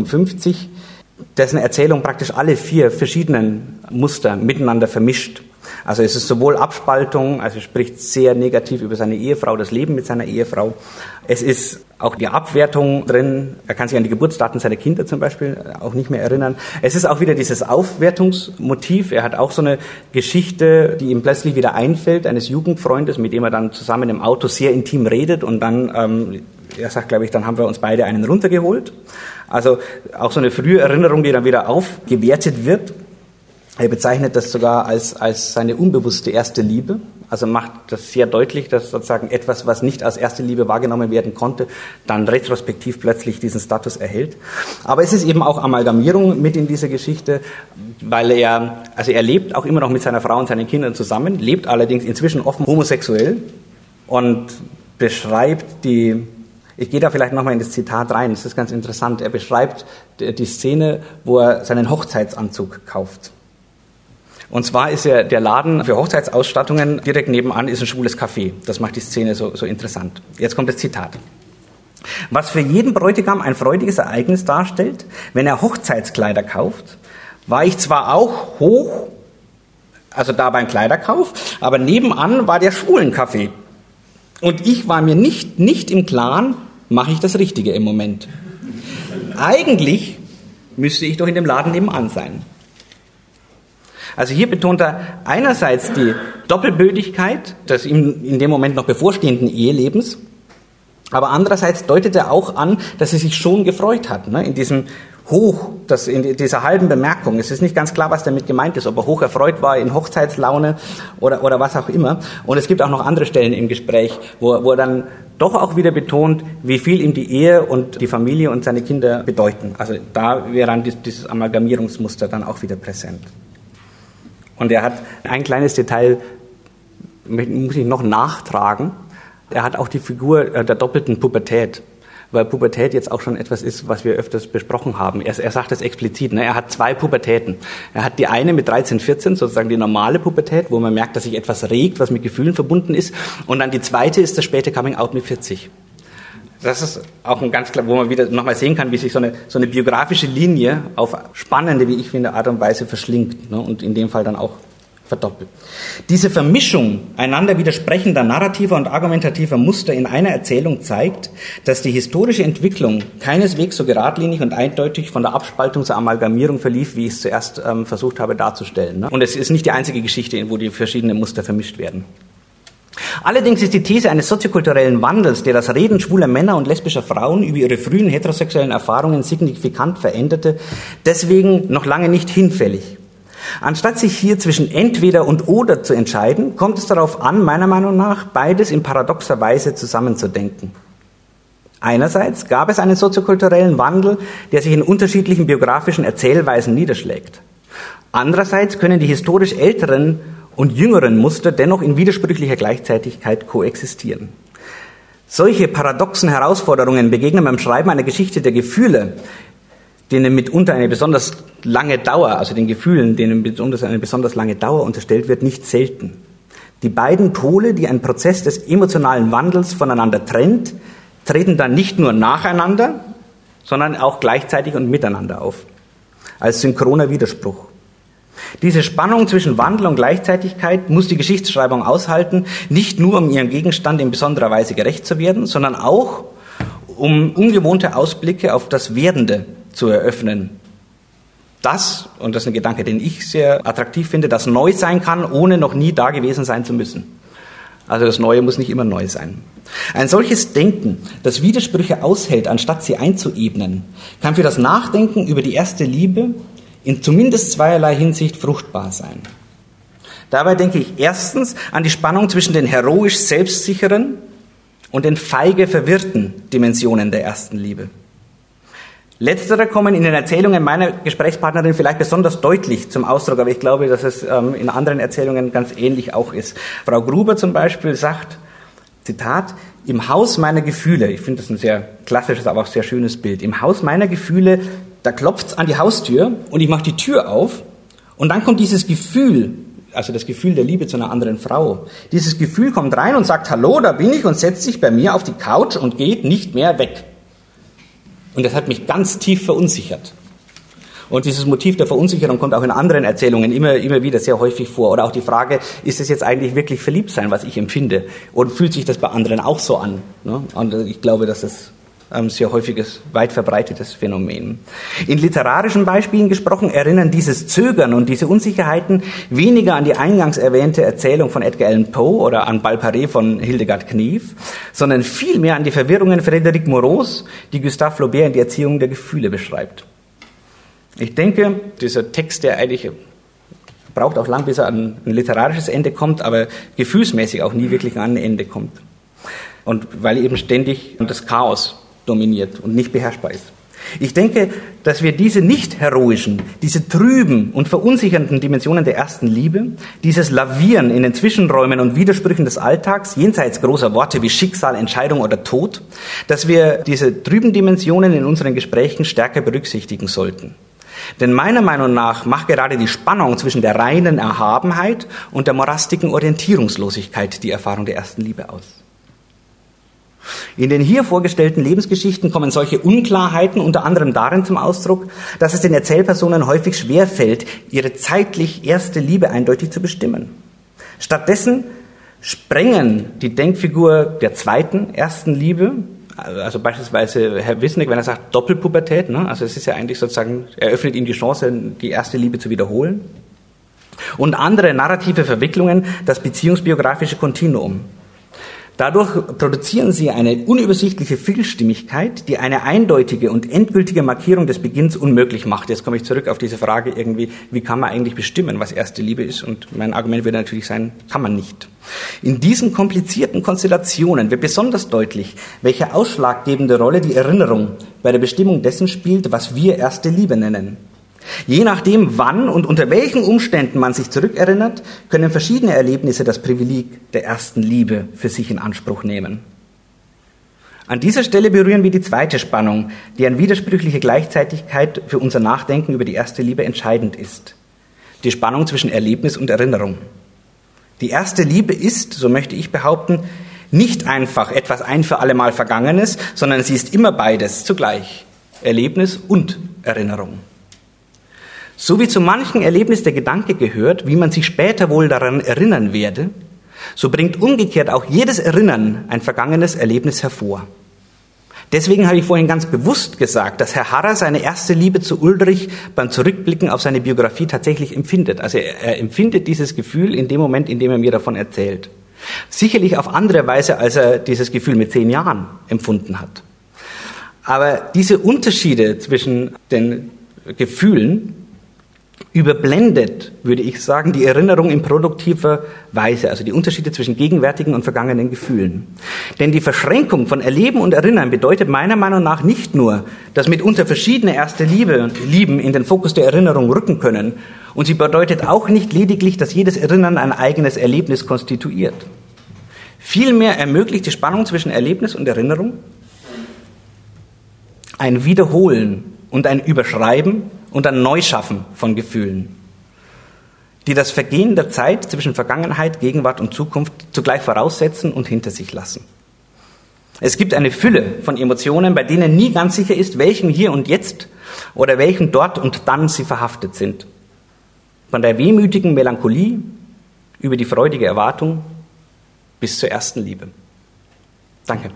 neunzehnhundertsiebenundfünfzig, dessen Erzählung praktisch alle vier verschiedenen Muster miteinander vermischt. Also es ist sowohl Abspaltung, also er spricht sehr negativ über seine Ehefrau, das Leben mit seiner Ehefrau. Es ist auch die Abwertung drin. Er kann sich an die Geburtsdaten seiner Kinder zum Beispiel auch nicht mehr erinnern. Es ist auch wieder dieses Aufwertungsmotiv. Er hat auch so eine Geschichte, die ihm plötzlich wieder einfällt, eines Jugendfreundes, mit dem er dann zusammen im Auto sehr intim redet und dann, ähm, er sagt, glaube ich, dann haben wir uns beide einen runtergeholt. Also auch so eine frühe Erinnerung, die dann wieder aufgewertet wird. Er bezeichnet das sogar als, als seine unbewusste erste Liebe. Also macht das sehr deutlich, dass sozusagen etwas, was nicht als erste Liebe wahrgenommen werden konnte, dann retrospektiv plötzlich diesen Status erhält. Aber es ist eben auch Amalgamierung mit in dieser Geschichte, weil er, also er lebt auch immer noch mit seiner Frau und seinen Kindern zusammen, lebt allerdings inzwischen offen homosexuell und beschreibt die, ich gehe da vielleicht nochmal in das Zitat rein, das ist ganz interessant, er beschreibt die Szene, wo er seinen Hochzeitsanzug kauft. Und zwar ist ja der Laden für Hochzeitsausstattungen direkt nebenan ist ein schwules Café. Das macht die Szene so, so interessant. Jetzt kommt das Zitat. Was für jeden Bräutigam ein freudiges Ereignis darstellt, wenn er Hochzeitskleider kauft, war ich zwar auch hoch, also da beim Kleiderkauf, aber nebenan war der Schwulencafé. Und ich war mir nicht, nicht im Klaren, mache ich das Richtige im Moment. Eigentlich müsste ich doch in dem Laden nebenan sein. Also hier betont er einerseits die Doppelbödigkeit des ihm in dem Moment noch bevorstehenden Ehelebens, aber andererseits deutet er auch an, dass er sich schon gefreut hat, ne? In diesem Hoch, das in dieser halben Bemerkung. Es ist nicht ganz klar, was damit gemeint ist, ob er hoch erfreut war in Hochzeitslaune oder, oder was auch immer. Und es gibt auch noch andere Stellen im Gespräch, wo, wo er dann doch auch wieder betont, wie viel ihm die Ehe und die Familie und seine Kinder bedeuten. Also da wäre dann dieses Amalgamierungsmuster dann auch wieder präsent. Und er hat ein kleines Detail, muss ich noch nachtragen, er hat auch die Figur der doppelten Pubertät, weil Pubertät jetzt auch schon etwas ist, was wir öfters besprochen haben. Er, er sagt das explizit, ne? Er hat zwei Pubertäten. Er hat die eine mit dreizehn, vierzehn, sozusagen die normale Pubertät, wo man merkt, dass sich etwas regt, was mit Gefühlen verbunden ist. Und dann die zweite ist das späte Coming-out mit vierzig. Das ist auch ein ganz klar, wo man wieder nochmal sehen kann, wie sich so eine, so eine biografische Linie auf spannende, wie ich finde, Art und Weise verschlingt, ne, und in dem Fall dann auch verdoppelt. Diese Vermischung einander widersprechender narrativer und argumentativer Muster in einer Erzählung zeigt, dass die historische Entwicklung keineswegs so geradlinig und eindeutig von der Abspaltung zur Amalgamierung verlief, wie ich es zuerst ähm, versucht habe darzustellen. Ne? Und es ist nicht die einzige Geschichte, wo die verschiedenen Muster vermischt werden. Allerdings ist die These eines soziokulturellen Wandels, der das Reden schwuler Männer und lesbischer Frauen über ihre frühen heterosexuellen Erfahrungen signifikant veränderte, deswegen noch lange nicht hinfällig. Anstatt sich hier zwischen entweder und oder zu entscheiden, kommt es darauf an, meiner Meinung nach, beides in paradoxer Weise zusammenzudenken. Einerseits gab es einen soziokulturellen Wandel, der sich in unterschiedlichen biografischen Erzählweisen niederschlägt. Andererseits können die historisch älteren und jüngeren Muster dennoch in widersprüchlicher Gleichzeitigkeit koexistieren. Solche paradoxen Herausforderungen begegnen beim Schreiben einer Geschichte der Gefühle, denen mitunter eine besonders lange Dauer, also den Gefühlen, denen mitunter eine besonders lange Dauer unterstellt wird, nicht selten. Die beiden Pole, die einen Prozess des emotionalen Wandels voneinander trennt, treten dann nicht nur nacheinander, sondern auch gleichzeitig und miteinander auf, als synchroner Widerspruch. Diese Spannung zwischen Wandel und Gleichzeitigkeit muss die Geschichtsschreibung aushalten, nicht nur um ihrem Gegenstand in besonderer Weise gerecht zu werden, sondern auch um ungewohnte Ausblicke auf das Werdende zu eröffnen. Das, und das ist ein Gedanke, den ich sehr attraktiv finde, das neu sein kann, ohne noch nie da gewesen sein zu müssen. Also das Neue muss nicht immer neu sein. Ein solches Denken, das Widersprüche aushält, anstatt sie einzuebnen, kann für das Nachdenken über die erste Liebe in zumindest zweierlei Hinsicht fruchtbar sein. Dabei denke ich erstens an die Spannung zwischen den heroisch selbstsicheren und den feige verwirrten Dimensionen der ersten Liebe. Letztere kommen in den Erzählungen meiner Gesprächspartnerin vielleicht besonders deutlich zum Ausdruck, aber ich glaube, dass es ähm, in anderen Erzählungen ganz ähnlich auch ist. Frau Gruber zum Beispiel sagt, Zitat, im Haus meiner Gefühle, ich finde das ein sehr klassisches, aber auch sehr schönes Bild, im Haus meiner Gefühle, da klopft's an die Haustür und ich mache die Tür auf und dann kommt dieses Gefühl, also das Gefühl der Liebe zu einer anderen Frau. Dieses Gefühl kommt rein und sagt, hallo, da bin ich, und setzt sich bei mir auf die Couch und geht nicht mehr weg. Und das hat mich ganz tief verunsichert. Und dieses Motiv der Verunsicherung kommt auch in anderen Erzählungen immer, immer wieder sehr häufig vor. Oder auch die Frage, ist es jetzt eigentlich wirklich Verliebtsein, was ich empfinde? Oder fühlt sich das bei anderen auch so an? Und ich glaube, dass das ein sehr häufiges, weit verbreitetes Phänomen. In literarischen Beispielen gesprochen erinnern dieses Zögern und diese Unsicherheiten weniger an die eingangs erwähnte Erzählung von Edgar Allan Poe oder an Balparé von Hildegard Knef, sondern vielmehr an die Verwirrungen Frédéric Moreaus, die Gustave Flaubert in die Erziehung der Gefühle beschreibt. Ich denke, dieser Text, der eigentlich braucht auch lang, bis er an ein literarisches Ende kommt, aber gefühlsmäßig auch nie wirklich an ein Ende kommt. Und weil eben ständig das Chaos dominiert und nicht beherrschbar ist. Ich denke, dass wir diese nicht heroischen, diese trüben und verunsichernden Dimensionen der ersten Liebe, dieses Lavieren in den Zwischenräumen und Widersprüchen des Alltags, jenseits großer Worte wie Schicksal, Entscheidung oder Tod, dass wir diese trüben Dimensionen in unseren Gesprächen stärker berücksichtigen sollten. Denn meiner Meinung nach macht gerade die Spannung zwischen der reinen Erhabenheit und der morastigen Orientierungslosigkeit die Erfahrung der ersten Liebe aus. In den hier vorgestellten Lebensgeschichten kommen solche Unklarheiten unter anderem darin zum Ausdruck, dass es den Erzählpersonen häufig schwerfällt, ihre zeitlich erste Liebe eindeutig zu bestimmen. Stattdessen sprengen die Denkfigur der zweiten ersten Liebe, also beispielsweise Herr Wisnik, wenn er sagt Doppelpubertät, ne? Also es ist ja eigentlich sozusagen, eröffnet ihm die Chance, die erste Liebe zu wiederholen, und andere narrative Verwicklungen, das beziehungsbiografische Kontinuum. Dadurch produzieren sie eine unübersichtliche Vielstimmigkeit, die eine eindeutige und endgültige Markierung des Beginns unmöglich macht. Jetzt komme ich zurück auf diese Frage irgendwie, wie kann man eigentlich bestimmen, was erste Liebe ist? Und mein Argument würde natürlich sein, kann man nicht. In diesen komplizierten Konstellationen wird besonders deutlich, welche ausschlaggebende Rolle die Erinnerung bei der Bestimmung dessen spielt, was wir erste Liebe nennen. Je nachdem, wann und unter welchen Umständen man sich zurückerinnert, können verschiedene Erlebnisse das Privileg der ersten Liebe für sich in Anspruch nehmen. An dieser Stelle berühren wir die zweite Spannung, deren widersprüchliche Gleichzeitigkeit für unser Nachdenken über die erste Liebe entscheidend ist. Die Spannung zwischen Erlebnis und Erinnerung. Die erste Liebe ist, so möchte ich behaupten, nicht einfach etwas ein für alle Mal Vergangenes, sondern sie ist immer beides zugleich. Erlebnis und Erinnerung. So wie zu manchen Erlebnis der Gedanke gehört, wie man sich später wohl daran erinnern werde, so bringt umgekehrt auch jedes Erinnern ein vergangenes Erlebnis hervor. Deswegen habe ich vorhin ganz bewusst gesagt, dass Herr Harrer seine erste Liebe zu Ulrich beim Zurückblicken auf seine Biografie tatsächlich empfindet. Also er, er empfindet dieses Gefühl in dem Moment, in dem er mir davon erzählt. Sicherlich auf andere Weise, als er dieses Gefühl mit zehn Jahren empfunden hat. Aber diese Unterschiede zwischen den Gefühlen überblendet, würde ich sagen, die Erinnerung in produktiver Weise, also die Unterschiede zwischen gegenwärtigen und vergangenen Gefühlen. Denn die Verschränkung von Erleben und Erinnern bedeutet meiner Meinung nach nicht nur, dass mitunter verschiedene erste Liebe, Lieben in den Fokus der Erinnerung rücken können, und sie bedeutet auch nicht lediglich, dass jedes Erinnern ein eigenes Erlebnis konstituiert. Vielmehr ermöglicht die Spannung zwischen Erlebnis und Erinnerung ein Wiederholen und ein Überschreiben und ein Neuschaffen von Gefühlen, die das Vergehen der Zeit zwischen Vergangenheit, Gegenwart und Zukunft zugleich voraussetzen und hinter sich lassen. Es gibt eine Fülle von Emotionen, bei denen nie ganz sicher ist, welchem hier und jetzt oder welchem dort und dann sie verhaftet sind. Von der wehmütigen Melancholie über die freudige Erwartung bis zur ersten Liebe. Danke.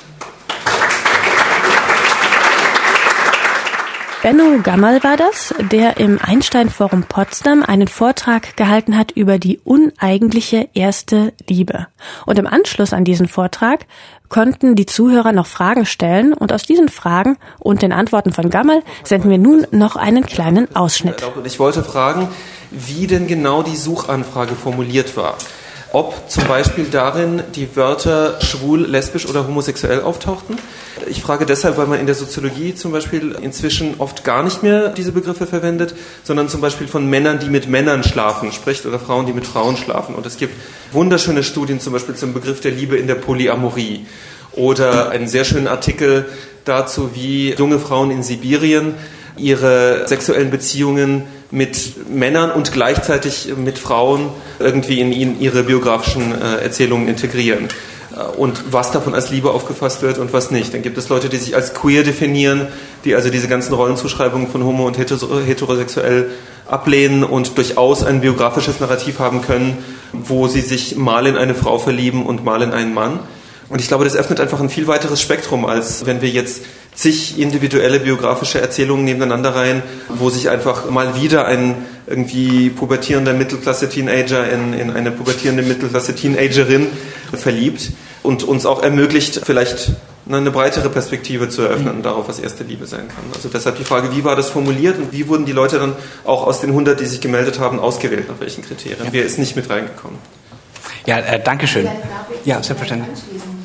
Benno Gammerl war das, der im Einstein-Forum Potsdam einen Vortrag gehalten hat über die uneigentliche erste Liebe. Und im Anschluss an diesen Vortrag konnten die Zuhörer noch Fragen stellen. Und aus diesen Fragen und den Antworten von Gammerl senden wir nun noch einen kleinen Ausschnitt. Ich wollte fragen, wie denn genau die Suchanfrage formuliert war. Ob zum Beispiel darin die Wörter schwul, lesbisch oder homosexuell auftauchten. Ich frage deshalb, weil man in der Soziologie zum Beispiel inzwischen oft gar nicht mehr diese Begriffe verwendet, sondern zum Beispiel von Männern, die mit Männern schlafen, spricht, oder Frauen, die mit Frauen schlafen. Und es gibt wunderschöne Studien zum Beispiel zum Begriff der Liebe in der Polyamorie. Oder einen sehr schönen Artikel dazu, wie junge Frauen in Sibirien ihre sexuellen Beziehungen mit Männern und gleichzeitig mit Frauen irgendwie in ihre biografischen Erzählungen integrieren. und was davon als Liebe aufgefasst wird und was nicht. Dann gibt es Leute, die sich als queer definieren, die also diese ganzen Rollenzuschreibungen von homo- und heterosexuell ablehnen und durchaus ein biografisches Narrativ haben können, wo sie sich mal in eine Frau verlieben und mal in einen Mann. Und ich glaube, das öffnet einfach ein viel weiteres Spektrum, als wenn wir jetzt zig individuelle biografische Erzählungen nebeneinander reihen, wo sich einfach mal wieder ein irgendwie pubertierender Mittelklasse-Teenager in, in eine pubertierende Mittelklasse-Teenagerin verliebt und uns auch ermöglicht, vielleicht eine breitere Perspektive zu eröffnen mhm. darauf, was erste Liebe sein kann. Also deshalb die Frage, wie war das formuliert und wie wurden die Leute dann auch aus den hundert, die sich gemeldet haben, ausgewählt, nach welchen Kriterien? Ja. Wer ist nicht mit reingekommen? Ja, äh, danke schön. Ja, selbstverständlich.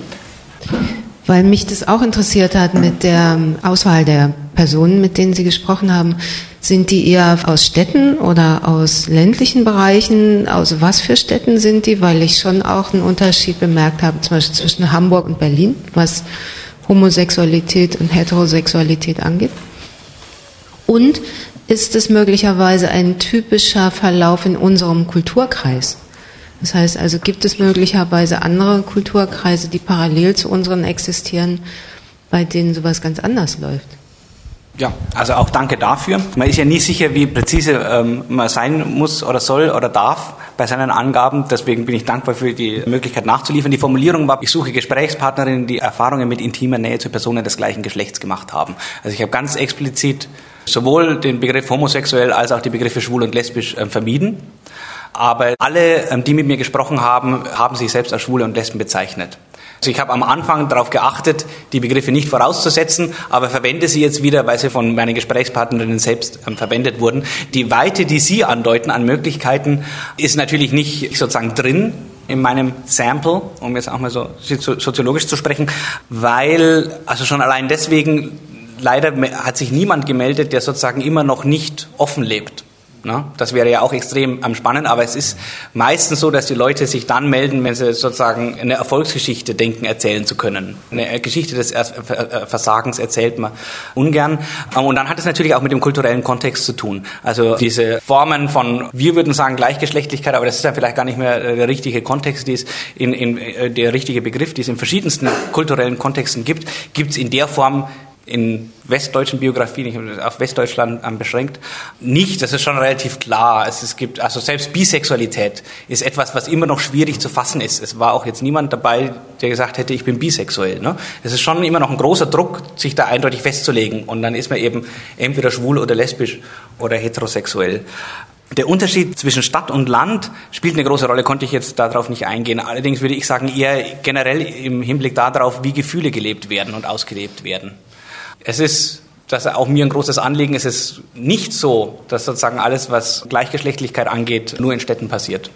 Weil mich das auch interessiert hat mit der Auswahl der Personen, mit denen Sie gesprochen haben. Sind die eher aus Städten oder aus ländlichen Bereichen? Aus was für Städten sind die? Weil ich schon auch einen Unterschied bemerkt habe, zum Beispiel zwischen Hamburg und Berlin, was Homosexualität und Heterosexualität angeht. Und ist es möglicherweise ein typischer Verlauf in unserem Kulturkreis? Das heißt also, gibt es möglicherweise andere Kulturkreise, die parallel zu unseren existieren, bei denen sowas ganz anders läuft? Ja, also auch danke dafür. Man ist ja nie sicher, wie präzise ähm, man sein muss oder soll oder darf bei seinen Angaben. Deswegen bin ich dankbar für die Möglichkeit nachzuliefern. Die Formulierung war, ich suche Gesprächspartnerinnen, die Erfahrungen mit intimer Nähe zu Personen des gleichen Geschlechts gemacht haben. Also ich habe ganz explizit sowohl den Begriff homosexuell als auch die Begriffe schwul und lesbisch äh, vermieden. Aber alle, die mit mir gesprochen haben, haben sich selbst als Schwule und Lesben bezeichnet. Also ich habe am Anfang darauf geachtet, die Begriffe nicht vorauszusetzen, aber verwende sie jetzt wieder, weil sie von meinen Gesprächspartnerinnen selbst ähm, verwendet wurden. Die Weite, die Sie andeuten an Möglichkeiten, ist natürlich nicht sozusagen drin in meinem Sample, um jetzt auch mal so soziologisch zu sprechen, weil, also schon allein deswegen, leider hat sich niemand gemeldet, der sozusagen immer noch nicht offen lebt. Das wäre ja auch extrem spannend, aber es ist meistens so, dass die Leute sich dann melden, wenn sie sozusagen eine Erfolgsgeschichte denken, erzählen zu können. Eine Geschichte des Versagens erzählt man ungern. Und dann hat es natürlich auch mit dem kulturellen Kontext zu tun. Also diese Formen von, wir würden sagen Gleichgeschlechtlichkeit, aber das ist dann vielleicht gar nicht mehr der richtige Kontext, die es in, in, der richtige Begriff, die es in verschiedensten kulturellen Kontexten gibt, gibt es in der Form in westdeutschen Biografien, auf Westdeutschland beschränkt, nicht. Das ist schon relativ klar. Es, es gibt, also selbst Bisexualität ist etwas, was immer noch schwierig zu fassen ist. Es war auch jetzt niemand dabei, der gesagt hätte, ich bin bisexuell. Ne? Es ist schon immer noch ein großer Druck, sich da eindeutig festzulegen. Und dann ist man eben entweder schwul oder lesbisch oder heterosexuell. Der Unterschied zwischen Stadt und Land spielt eine große Rolle, konnte ich jetzt darauf nicht eingehen. Allerdings würde ich sagen, eher generell im Hinblick darauf, wie Gefühle gelebt werden und ausgelebt werden. Es ist, das ist auch mir ein großes Anliegen, es ist nicht so, dass sozusagen alles, was Gleichgeschlechtlichkeit angeht, nur in Städten passiert.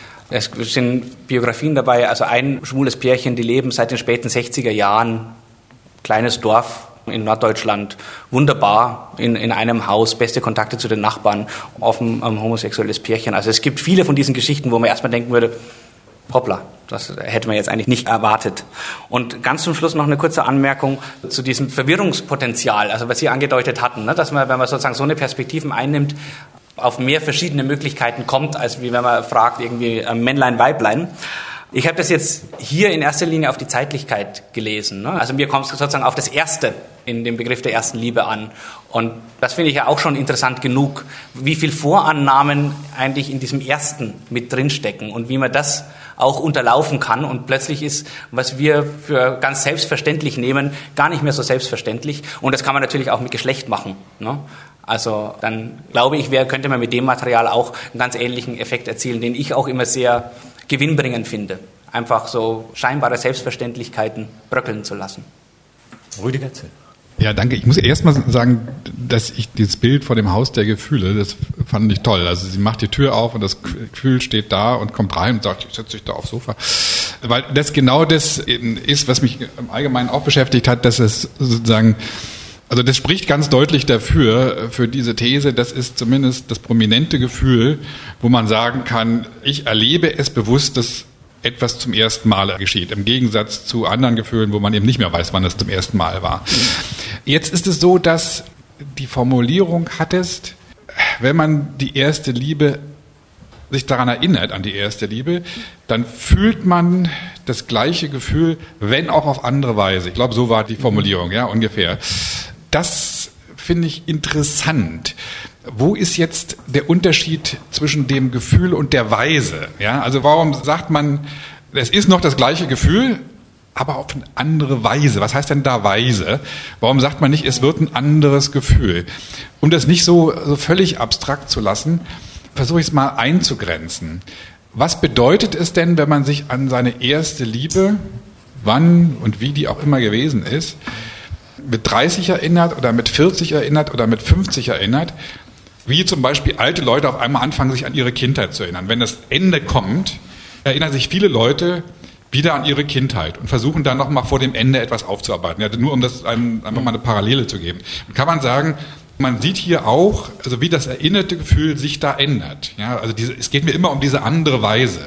Es sind Biografien dabei, also ein schwules Pärchen, die leben seit den späten sechziger Jahren, kleines Dorf in Norddeutschland, wunderbar, in, in einem Haus, beste Kontakte zu den Nachbarn, offen um, homosexuelles Pärchen. Also es gibt viele von diesen Geschichten, wo man erstmal denken würde, hoppla, das hätte man jetzt eigentlich nicht erwartet. Und ganz zum Schluss noch eine kurze Anmerkung zu diesem Verwirrungspotenzial, also was Sie angedeutet hatten, ne, dass man, wenn man sozusagen so eine Perspektiven einnimmt, auf mehr verschiedene Möglichkeiten kommt, als wie wenn man fragt, irgendwie äh, Männlein, Weiblein. Ich habe das jetzt hier in erster Linie auf die Zeitlichkeit gelesen. Ne? Also mir kommt es sozusagen auf das Erste in dem Begriff der ersten Liebe an. Und das finde ich ja auch schon interessant genug, wie viel Vorannahmen eigentlich in diesem Ersten mit drinstecken und wie man das auch unterlaufen kann. Und plötzlich ist, was wir für ganz selbstverständlich nehmen, gar nicht mehr so selbstverständlich. Und das kann man natürlich auch mit Geschlecht machen. Ne? Also dann glaube ich, wer, könnte man mit dem Material auch einen ganz ähnlichen Effekt erzielen, den ich auch immer sehr gewinnbringend finde. Einfach so scheinbare Selbstverständlichkeiten bröckeln zu lassen. Rüdiger Zell. Ja, danke. Ich muss erst mal sagen, dass ich dieses Bild vor dem Haus der Gefühle, das fand ich toll. Also sie macht die Tür auf und das Gefühl steht da und kommt rein und sagt, ich setze dich da aufs Sofa. Weil das genau das ist, was mich im Allgemeinen auch beschäftigt hat, dass es sozusagen, also das spricht ganz deutlich dafür, für diese These, das ist zumindest das prominente Gefühl, wo man sagen kann, ich erlebe es bewusst, dass etwas zum ersten Mal geschieht, im Gegensatz zu anderen Gefühlen, wo man eben nicht mehr weiß, wann es zum ersten Mal war. Jetzt ist es so, dass die Formulierung hattest, wenn man die erste Liebe sich daran erinnert, an die erste Liebe, dann fühlt man das gleiche Gefühl, wenn auch auf andere Weise. Ich glaube, so war die Formulierung, ja, ungefähr. Das finde ich interessant. Wo ist jetzt der Unterschied zwischen dem Gefühl und der Weise? Ja, also warum sagt man, es ist noch das gleiche Gefühl, aber auf eine andere Weise? Was heißt denn da Weise? Warum sagt man nicht, es wird ein anderes Gefühl? Um das nicht so, so völlig abstrakt zu lassen, versuche ich es mal einzugrenzen. Was bedeutet es denn, wenn man sich an seine erste Liebe, wann und wie die auch immer gewesen ist, mit dreißig erinnert oder mit vierzig erinnert oder mit fünfzig erinnert, wie zum Beispiel alte Leute auf einmal anfangen, sich an ihre Kindheit zu erinnern. Wenn das Ende kommt, erinnern sich viele Leute wieder an ihre Kindheit und versuchen dann nochmal vor dem Ende etwas aufzuarbeiten. Ja, nur um das einem, einfach mal eine Parallele zu geben. Und kann man sagen, man sieht hier auch, also wie das erinnerte Gefühl sich da ändert. Ja, also diese, es geht mir immer um diese andere Weise.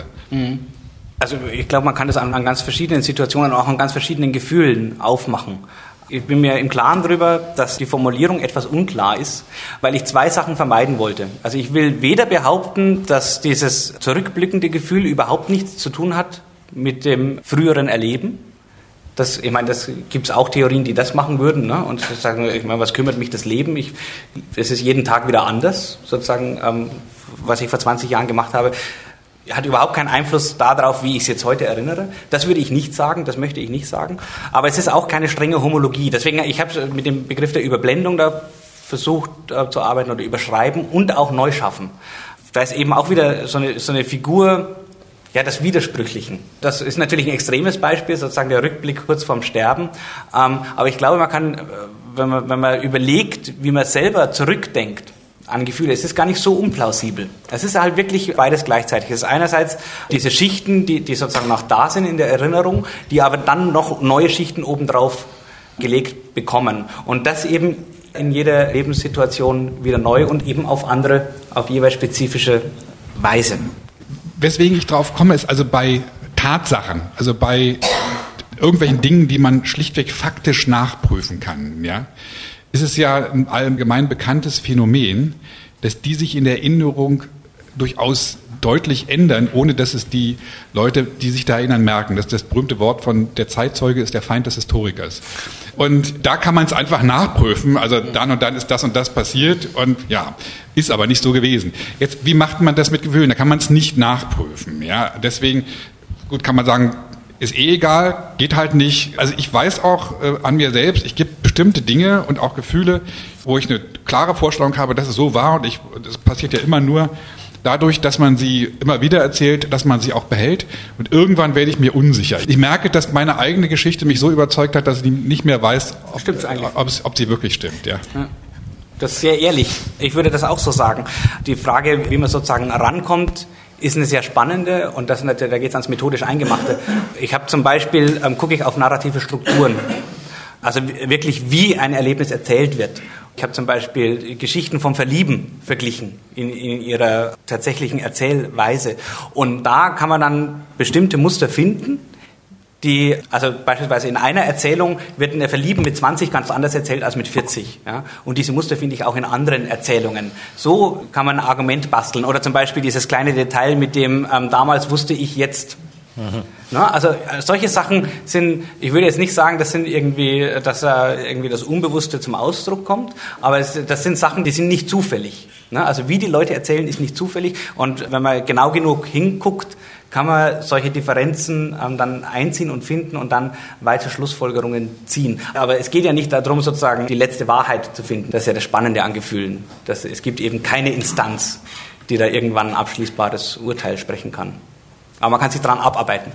Also ich glaube, man kann das an, an ganz verschiedenen Situationen, auch an ganz verschiedenen Gefühlen aufmachen. Ich bin mir im Klaren darüber, dass die Formulierung etwas unklar ist, weil ich zwei Sachen vermeiden wollte. Also ich will weder behaupten, dass dieses zurückblickende Gefühl überhaupt nichts zu tun hat mit dem früheren Erleben. Das, ich meine, das gibt es auch Theorien, die das machen würden, ne? Und sagen, ich meine, was kümmert mich das Leben? Ich, es ist jeden Tag wieder anders, sozusagen, ähm, was ich vor zwanzig Jahren gemacht habe, hat überhaupt keinen Einfluss darauf, wie ich es jetzt heute erinnere. Das würde ich nicht sagen, das möchte ich nicht sagen. Aber es ist auch keine strenge Homologie. Deswegen, ich habe mit dem Begriff der Überblendung da versucht äh, zu arbeiten oder überschreiben und auch neu schaffen. Da ist eben auch wieder so eine, so eine Figur, ja, des Widersprüchlichen. Das ist natürlich ein extremes Beispiel, sozusagen der Rückblick kurz vorm Sterben. Ähm, aber ich glaube, man kann, wenn man, wenn man überlegt, wie man selber zurückdenkt an Gefühle, es ist gar nicht so unplausibel. Es ist halt wirklich beides gleichzeitig. Es ist einerseits diese Schichten, die, die sozusagen noch da sind in der Erinnerung, die aber dann noch neue Schichten obendrauf gelegt bekommen. Und das eben in jeder Lebenssituation wieder neu und eben auf andere, auf jeweils spezifische Weise. Weswegen ich drauf komme, ist also bei Tatsachen, also bei irgendwelchen Dingen, die man schlichtweg faktisch nachprüfen kann, ja, ist es ja ein allgemein bekanntes Phänomen, dass die sich in der Erinnerung durchaus deutlich ändern, ohne dass es die Leute, die sich da erinnern, merken. Das ist das berühmte Wort von der Zeitzeuge ist der Feind des Historikers. Und da kann man es einfach nachprüfen, also dann und dann ist das und das passiert und ja, ist aber nicht so gewesen. Jetzt, wie macht man das mit Gefühlen? Da kann man es nicht nachprüfen. Ja, deswegen, gut, kann man sagen, ist eh egal, geht halt nicht. Also ich weiß auch äh, an mir selbst, ich gibt bestimmte Dinge und auch Gefühle, wo ich eine klare Vorstellung habe, dass es so war und ich, das passiert ja immer nur dadurch, dass man sie immer wieder erzählt, dass man sie auch behält und irgendwann werde ich mir unsicher. Ich merke, dass meine eigene Geschichte mich so überzeugt hat, dass ich nicht mehr weiß, ob, ob, ob sie wirklich stimmt. Ja. Ja. Das ist sehr ehrlich. Ich würde das auch so sagen. Die Frage, wie man sozusagen rankommt, ist eine sehr spannende und das, da geht es ans methodisch Eingemachte. Ich habe zum Beispiel, ähm, gucke ich auf narrative Strukturen. Also wirklich, wie ein Erlebnis erzählt wird. Ich habe zum Beispiel Geschichten vom Verlieben verglichen in, in ihrer tatsächlichen Erzählweise. Und da kann man dann bestimmte Muster finden, die, also beispielsweise in einer Erzählung wird ein Verlieben mit zwanzig ganz anders erzählt als mit vierzig. Ja? Und diese Muster finde ich auch in anderen Erzählungen. So kann man ein Argument basteln. Oder zum Beispiel dieses kleine Detail mit dem, ähm, damals wusste ich jetzt. Mhm. Na, also solche Sachen sind, ich würde jetzt nicht sagen, das sind irgendwie, dass da irgendwie das Unbewusste zum Ausdruck kommt, aber es, das sind Sachen, die sind nicht zufällig. Na, also wie die Leute erzählen, ist nicht zufällig und wenn man genau genug hinguckt, kann man solche Differenzen ähm, dann einziehen und finden und dann weitere Schlussfolgerungen ziehen. Aber es geht ja nicht darum, sozusagen die letzte Wahrheit zu finden. Das ist ja das Spannende an Gefühlen. Das, es gibt eben keine Instanz, die da irgendwann ein abschließbares Urteil sprechen kann. Aber man kann sich daran abarbeiten.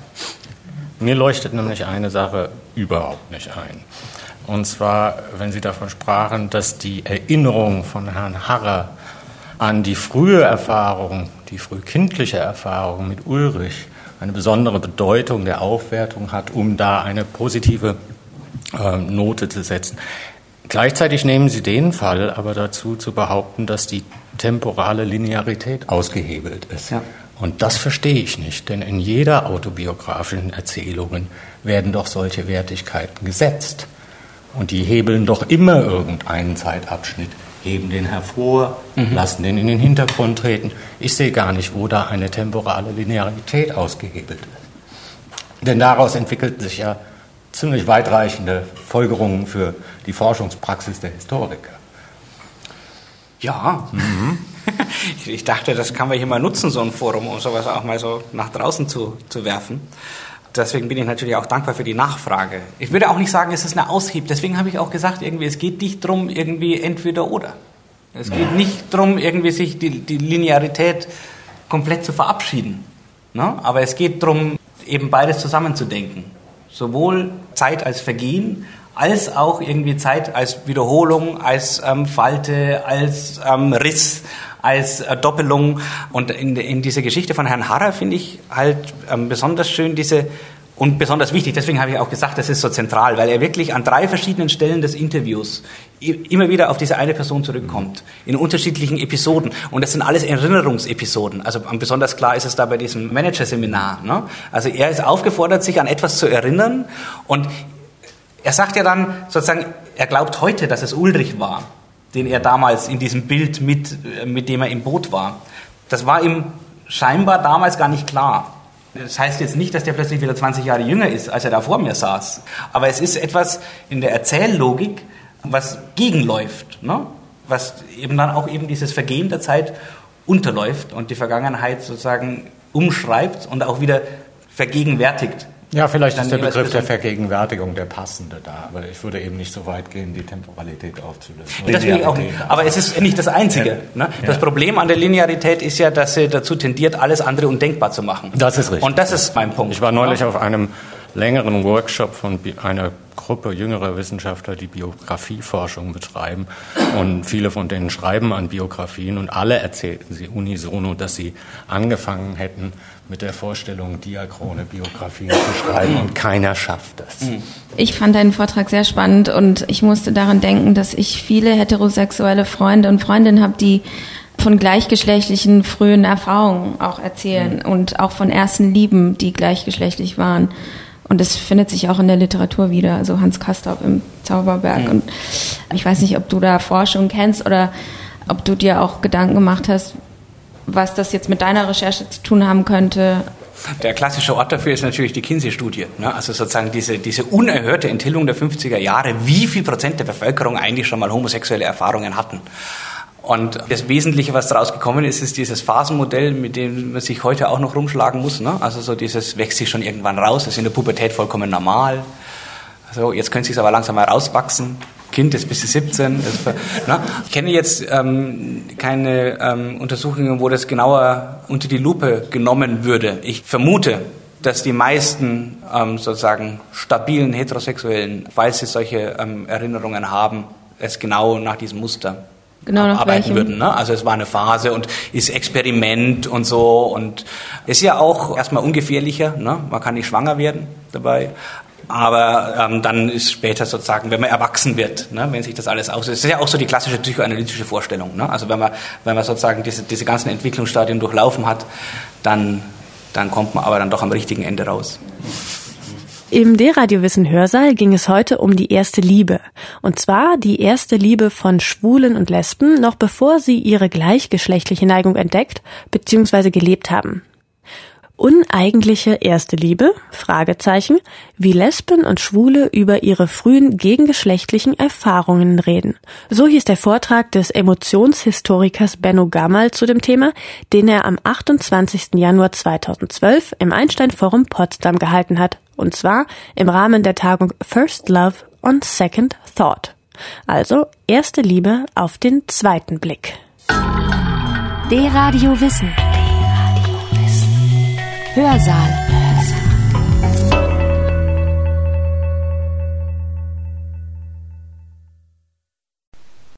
Mir leuchtet nämlich eine Sache überhaupt nicht ein. Und zwar, wenn Sie davon sprachen, dass die Erinnerung von Herrn Harrer an die frühe Erfahrung, die frühkindliche Erfahrung mit Ulrich eine besondere Bedeutung der Aufwertung hat, um da eine positive äh, Note zu setzen. Gleichzeitig nehmen Sie den Fall aber dazu zu behaupten, dass die temporale Linearität ausgehebelt ist. Ja. Und das verstehe ich nicht, denn in jeder autobiografischen Erzählung werden doch solche Wertigkeiten gesetzt. Und die hebeln doch immer irgendeinen Zeitabschnitt heben den hervor, mhm. lassen den in den Hintergrund treten. Ich sehe gar nicht, wo da eine temporale Linearität ausgehebelt ist. Denn daraus entwickelten sich ja ziemlich weitreichende Folgerungen für die Forschungspraxis der Historiker. Ja, mhm. Ich dachte, das kann man hier mal nutzen, so ein Forum, um sowas auch mal so nach draußen zu, zu werfen. Deswegen bin ich natürlich auch dankbar für die Nachfrage. Ich würde auch nicht sagen, es ist eine Ausheb. Deswegen habe ich auch gesagt, irgendwie, es geht nicht darum, irgendwie entweder oder. Es geht nicht darum, irgendwie sich die, die Linearität komplett zu verabschieden. Ne? Aber es geht darum, eben beides zusammenzudenken. Sowohl Zeit als Vergehen, als auch irgendwie Zeit als Wiederholung, als ähm, Falte, als ähm, Riss, als äh, Doppelung. Und in, in dieser Geschichte von Herrn Harrer finde ich halt ähm, besonders schön diese, und besonders wichtig, deswegen habe ich auch gesagt, das ist so zentral, weil er wirklich an drei verschiedenen Stellen des Interviews immer wieder auf diese eine Person zurückkommt, in unterschiedlichen Episoden. Und das sind alles Erinnerungsepisoden. Also besonders klar ist es da bei diesem Managerseminar. Ne? Also er ist aufgefordert, sich an etwas zu erinnern, und er sagt ja dann sozusagen, er glaubt heute, dass es Ulrich war, den er damals in diesem Bild mit, mit dem er im Boot war. Das war ihm scheinbar damals gar nicht klar. Das heißt jetzt nicht, dass der plötzlich wieder zwanzig Jahre jünger ist, als er da vor mir saß. Aber es ist etwas in der Erzähllogik, was gegenläuft, ne? Was eben dann auch eben dieses Vergehen der Zeit unterläuft und die Vergangenheit sozusagen umschreibt und auch wieder vergegenwärtigt. Ja, vielleicht ist der Begriff der Vergegenwärtigung der passende da, aber ich würde eben nicht so weit gehen, die Temporalität aufzulösen. Das will ich auch nicht. Aber es ist nicht das Einzige. Ja. Ne? Das ja. Problem an der Linearität ist ja, dass sie dazu tendiert, alles andere undenkbar zu machen. Das ist richtig. Und das ist mein Punkt. Ich war neulich ja. auf einem längeren Workshop von einer Gruppe jüngerer Wissenschaftler, die Biografieforschung betreiben, und viele von denen schreiben an Biografien, und alle erzählten sie unisono, dass sie angefangen hätten, mit der Vorstellung, diachrone Biografien zu schreiben, und keiner schafft das. Ich fand deinen Vortrag sehr spannend, und ich musste daran denken, dass ich viele heterosexuelle Freunde und Freundinnen habe, die von gleichgeschlechtlichen frühen Erfahrungen auch erzählen mhm. und auch von ersten Lieben, die gleichgeschlechtlich waren. Und das findet sich auch in der Literatur wieder, also Hans Castorp im Zauberberg. Mhm. Und ich weiß nicht, ob du da Forschung kennst oder ob du dir auch Gedanken gemacht hast, was das jetzt mit deiner Recherche zu tun haben könnte. Der klassische Ort dafür ist natürlich die Kinsey-Studie. Ne? Also sozusagen diese, diese unerhörte Enthüllung der fünfziger Jahre, wie viel Prozent der Bevölkerung eigentlich schon mal homosexuelle Erfahrungen hatten. Und das Wesentliche, was daraus gekommen ist, ist dieses Phasenmodell, mit dem man sich heute auch noch rumschlagen muss. Ne? Also so dieses wächst sich schon irgendwann raus, ist in der Pubertät vollkommen normal. Also jetzt könnte es sich aber langsam mal rauswachsen. Kind ist bis siebzehn. Ist, ne? Ich kenne jetzt ähm, keine ähm, Untersuchungen, wo das genauer unter die Lupe genommen würde. Ich vermute, dass die meisten ähm, sozusagen stabilen Heterosexuellen, weil sie solche ähm, Erinnerungen haben, es genau nach diesem Muster genau nach arbeiten welchem? würden. Ne? Also es war eine Phase und ist Experiment und so, und ist ja auch erstmal ungefährlicher. Ne? Man kann nicht schwanger werden dabei. Aber ähm, dann ist später sozusagen, wenn man erwachsen wird, ne, wenn sich das alles aus... Das ist ja auch so die klassische psychoanalytische Vorstellung. Ne? Also wenn man, wenn man sozusagen diese, diese ganzen Entwicklungsstadien durchlaufen hat, dann, dann kommt man aber dann doch am richtigen Ende raus. Im D-Radio-Wissen Hörsaal ging es heute um die erste Liebe. Und zwar die erste Liebe von Schwulen und Lesben, noch bevor sie ihre gleichgeschlechtliche Neigung entdeckt bzw. gelebt haben. Uneigentliche erste Liebe? Fragezeichen. Wie Lesben und Schwule über ihre frühen gegengeschlechtlichen Erfahrungen reden. So hieß der Vortrag des Emotionshistorikers Benno Gamal zu dem Thema, den er am achtundzwanzigsten Januar zweitausendzwölf im Einstein-Forum Potsdam gehalten hat. Und zwar im Rahmen der Tagung First Love on Second Thought. Also erste Liebe auf den zweiten Blick. D-Radio Wissen. Hörsaal.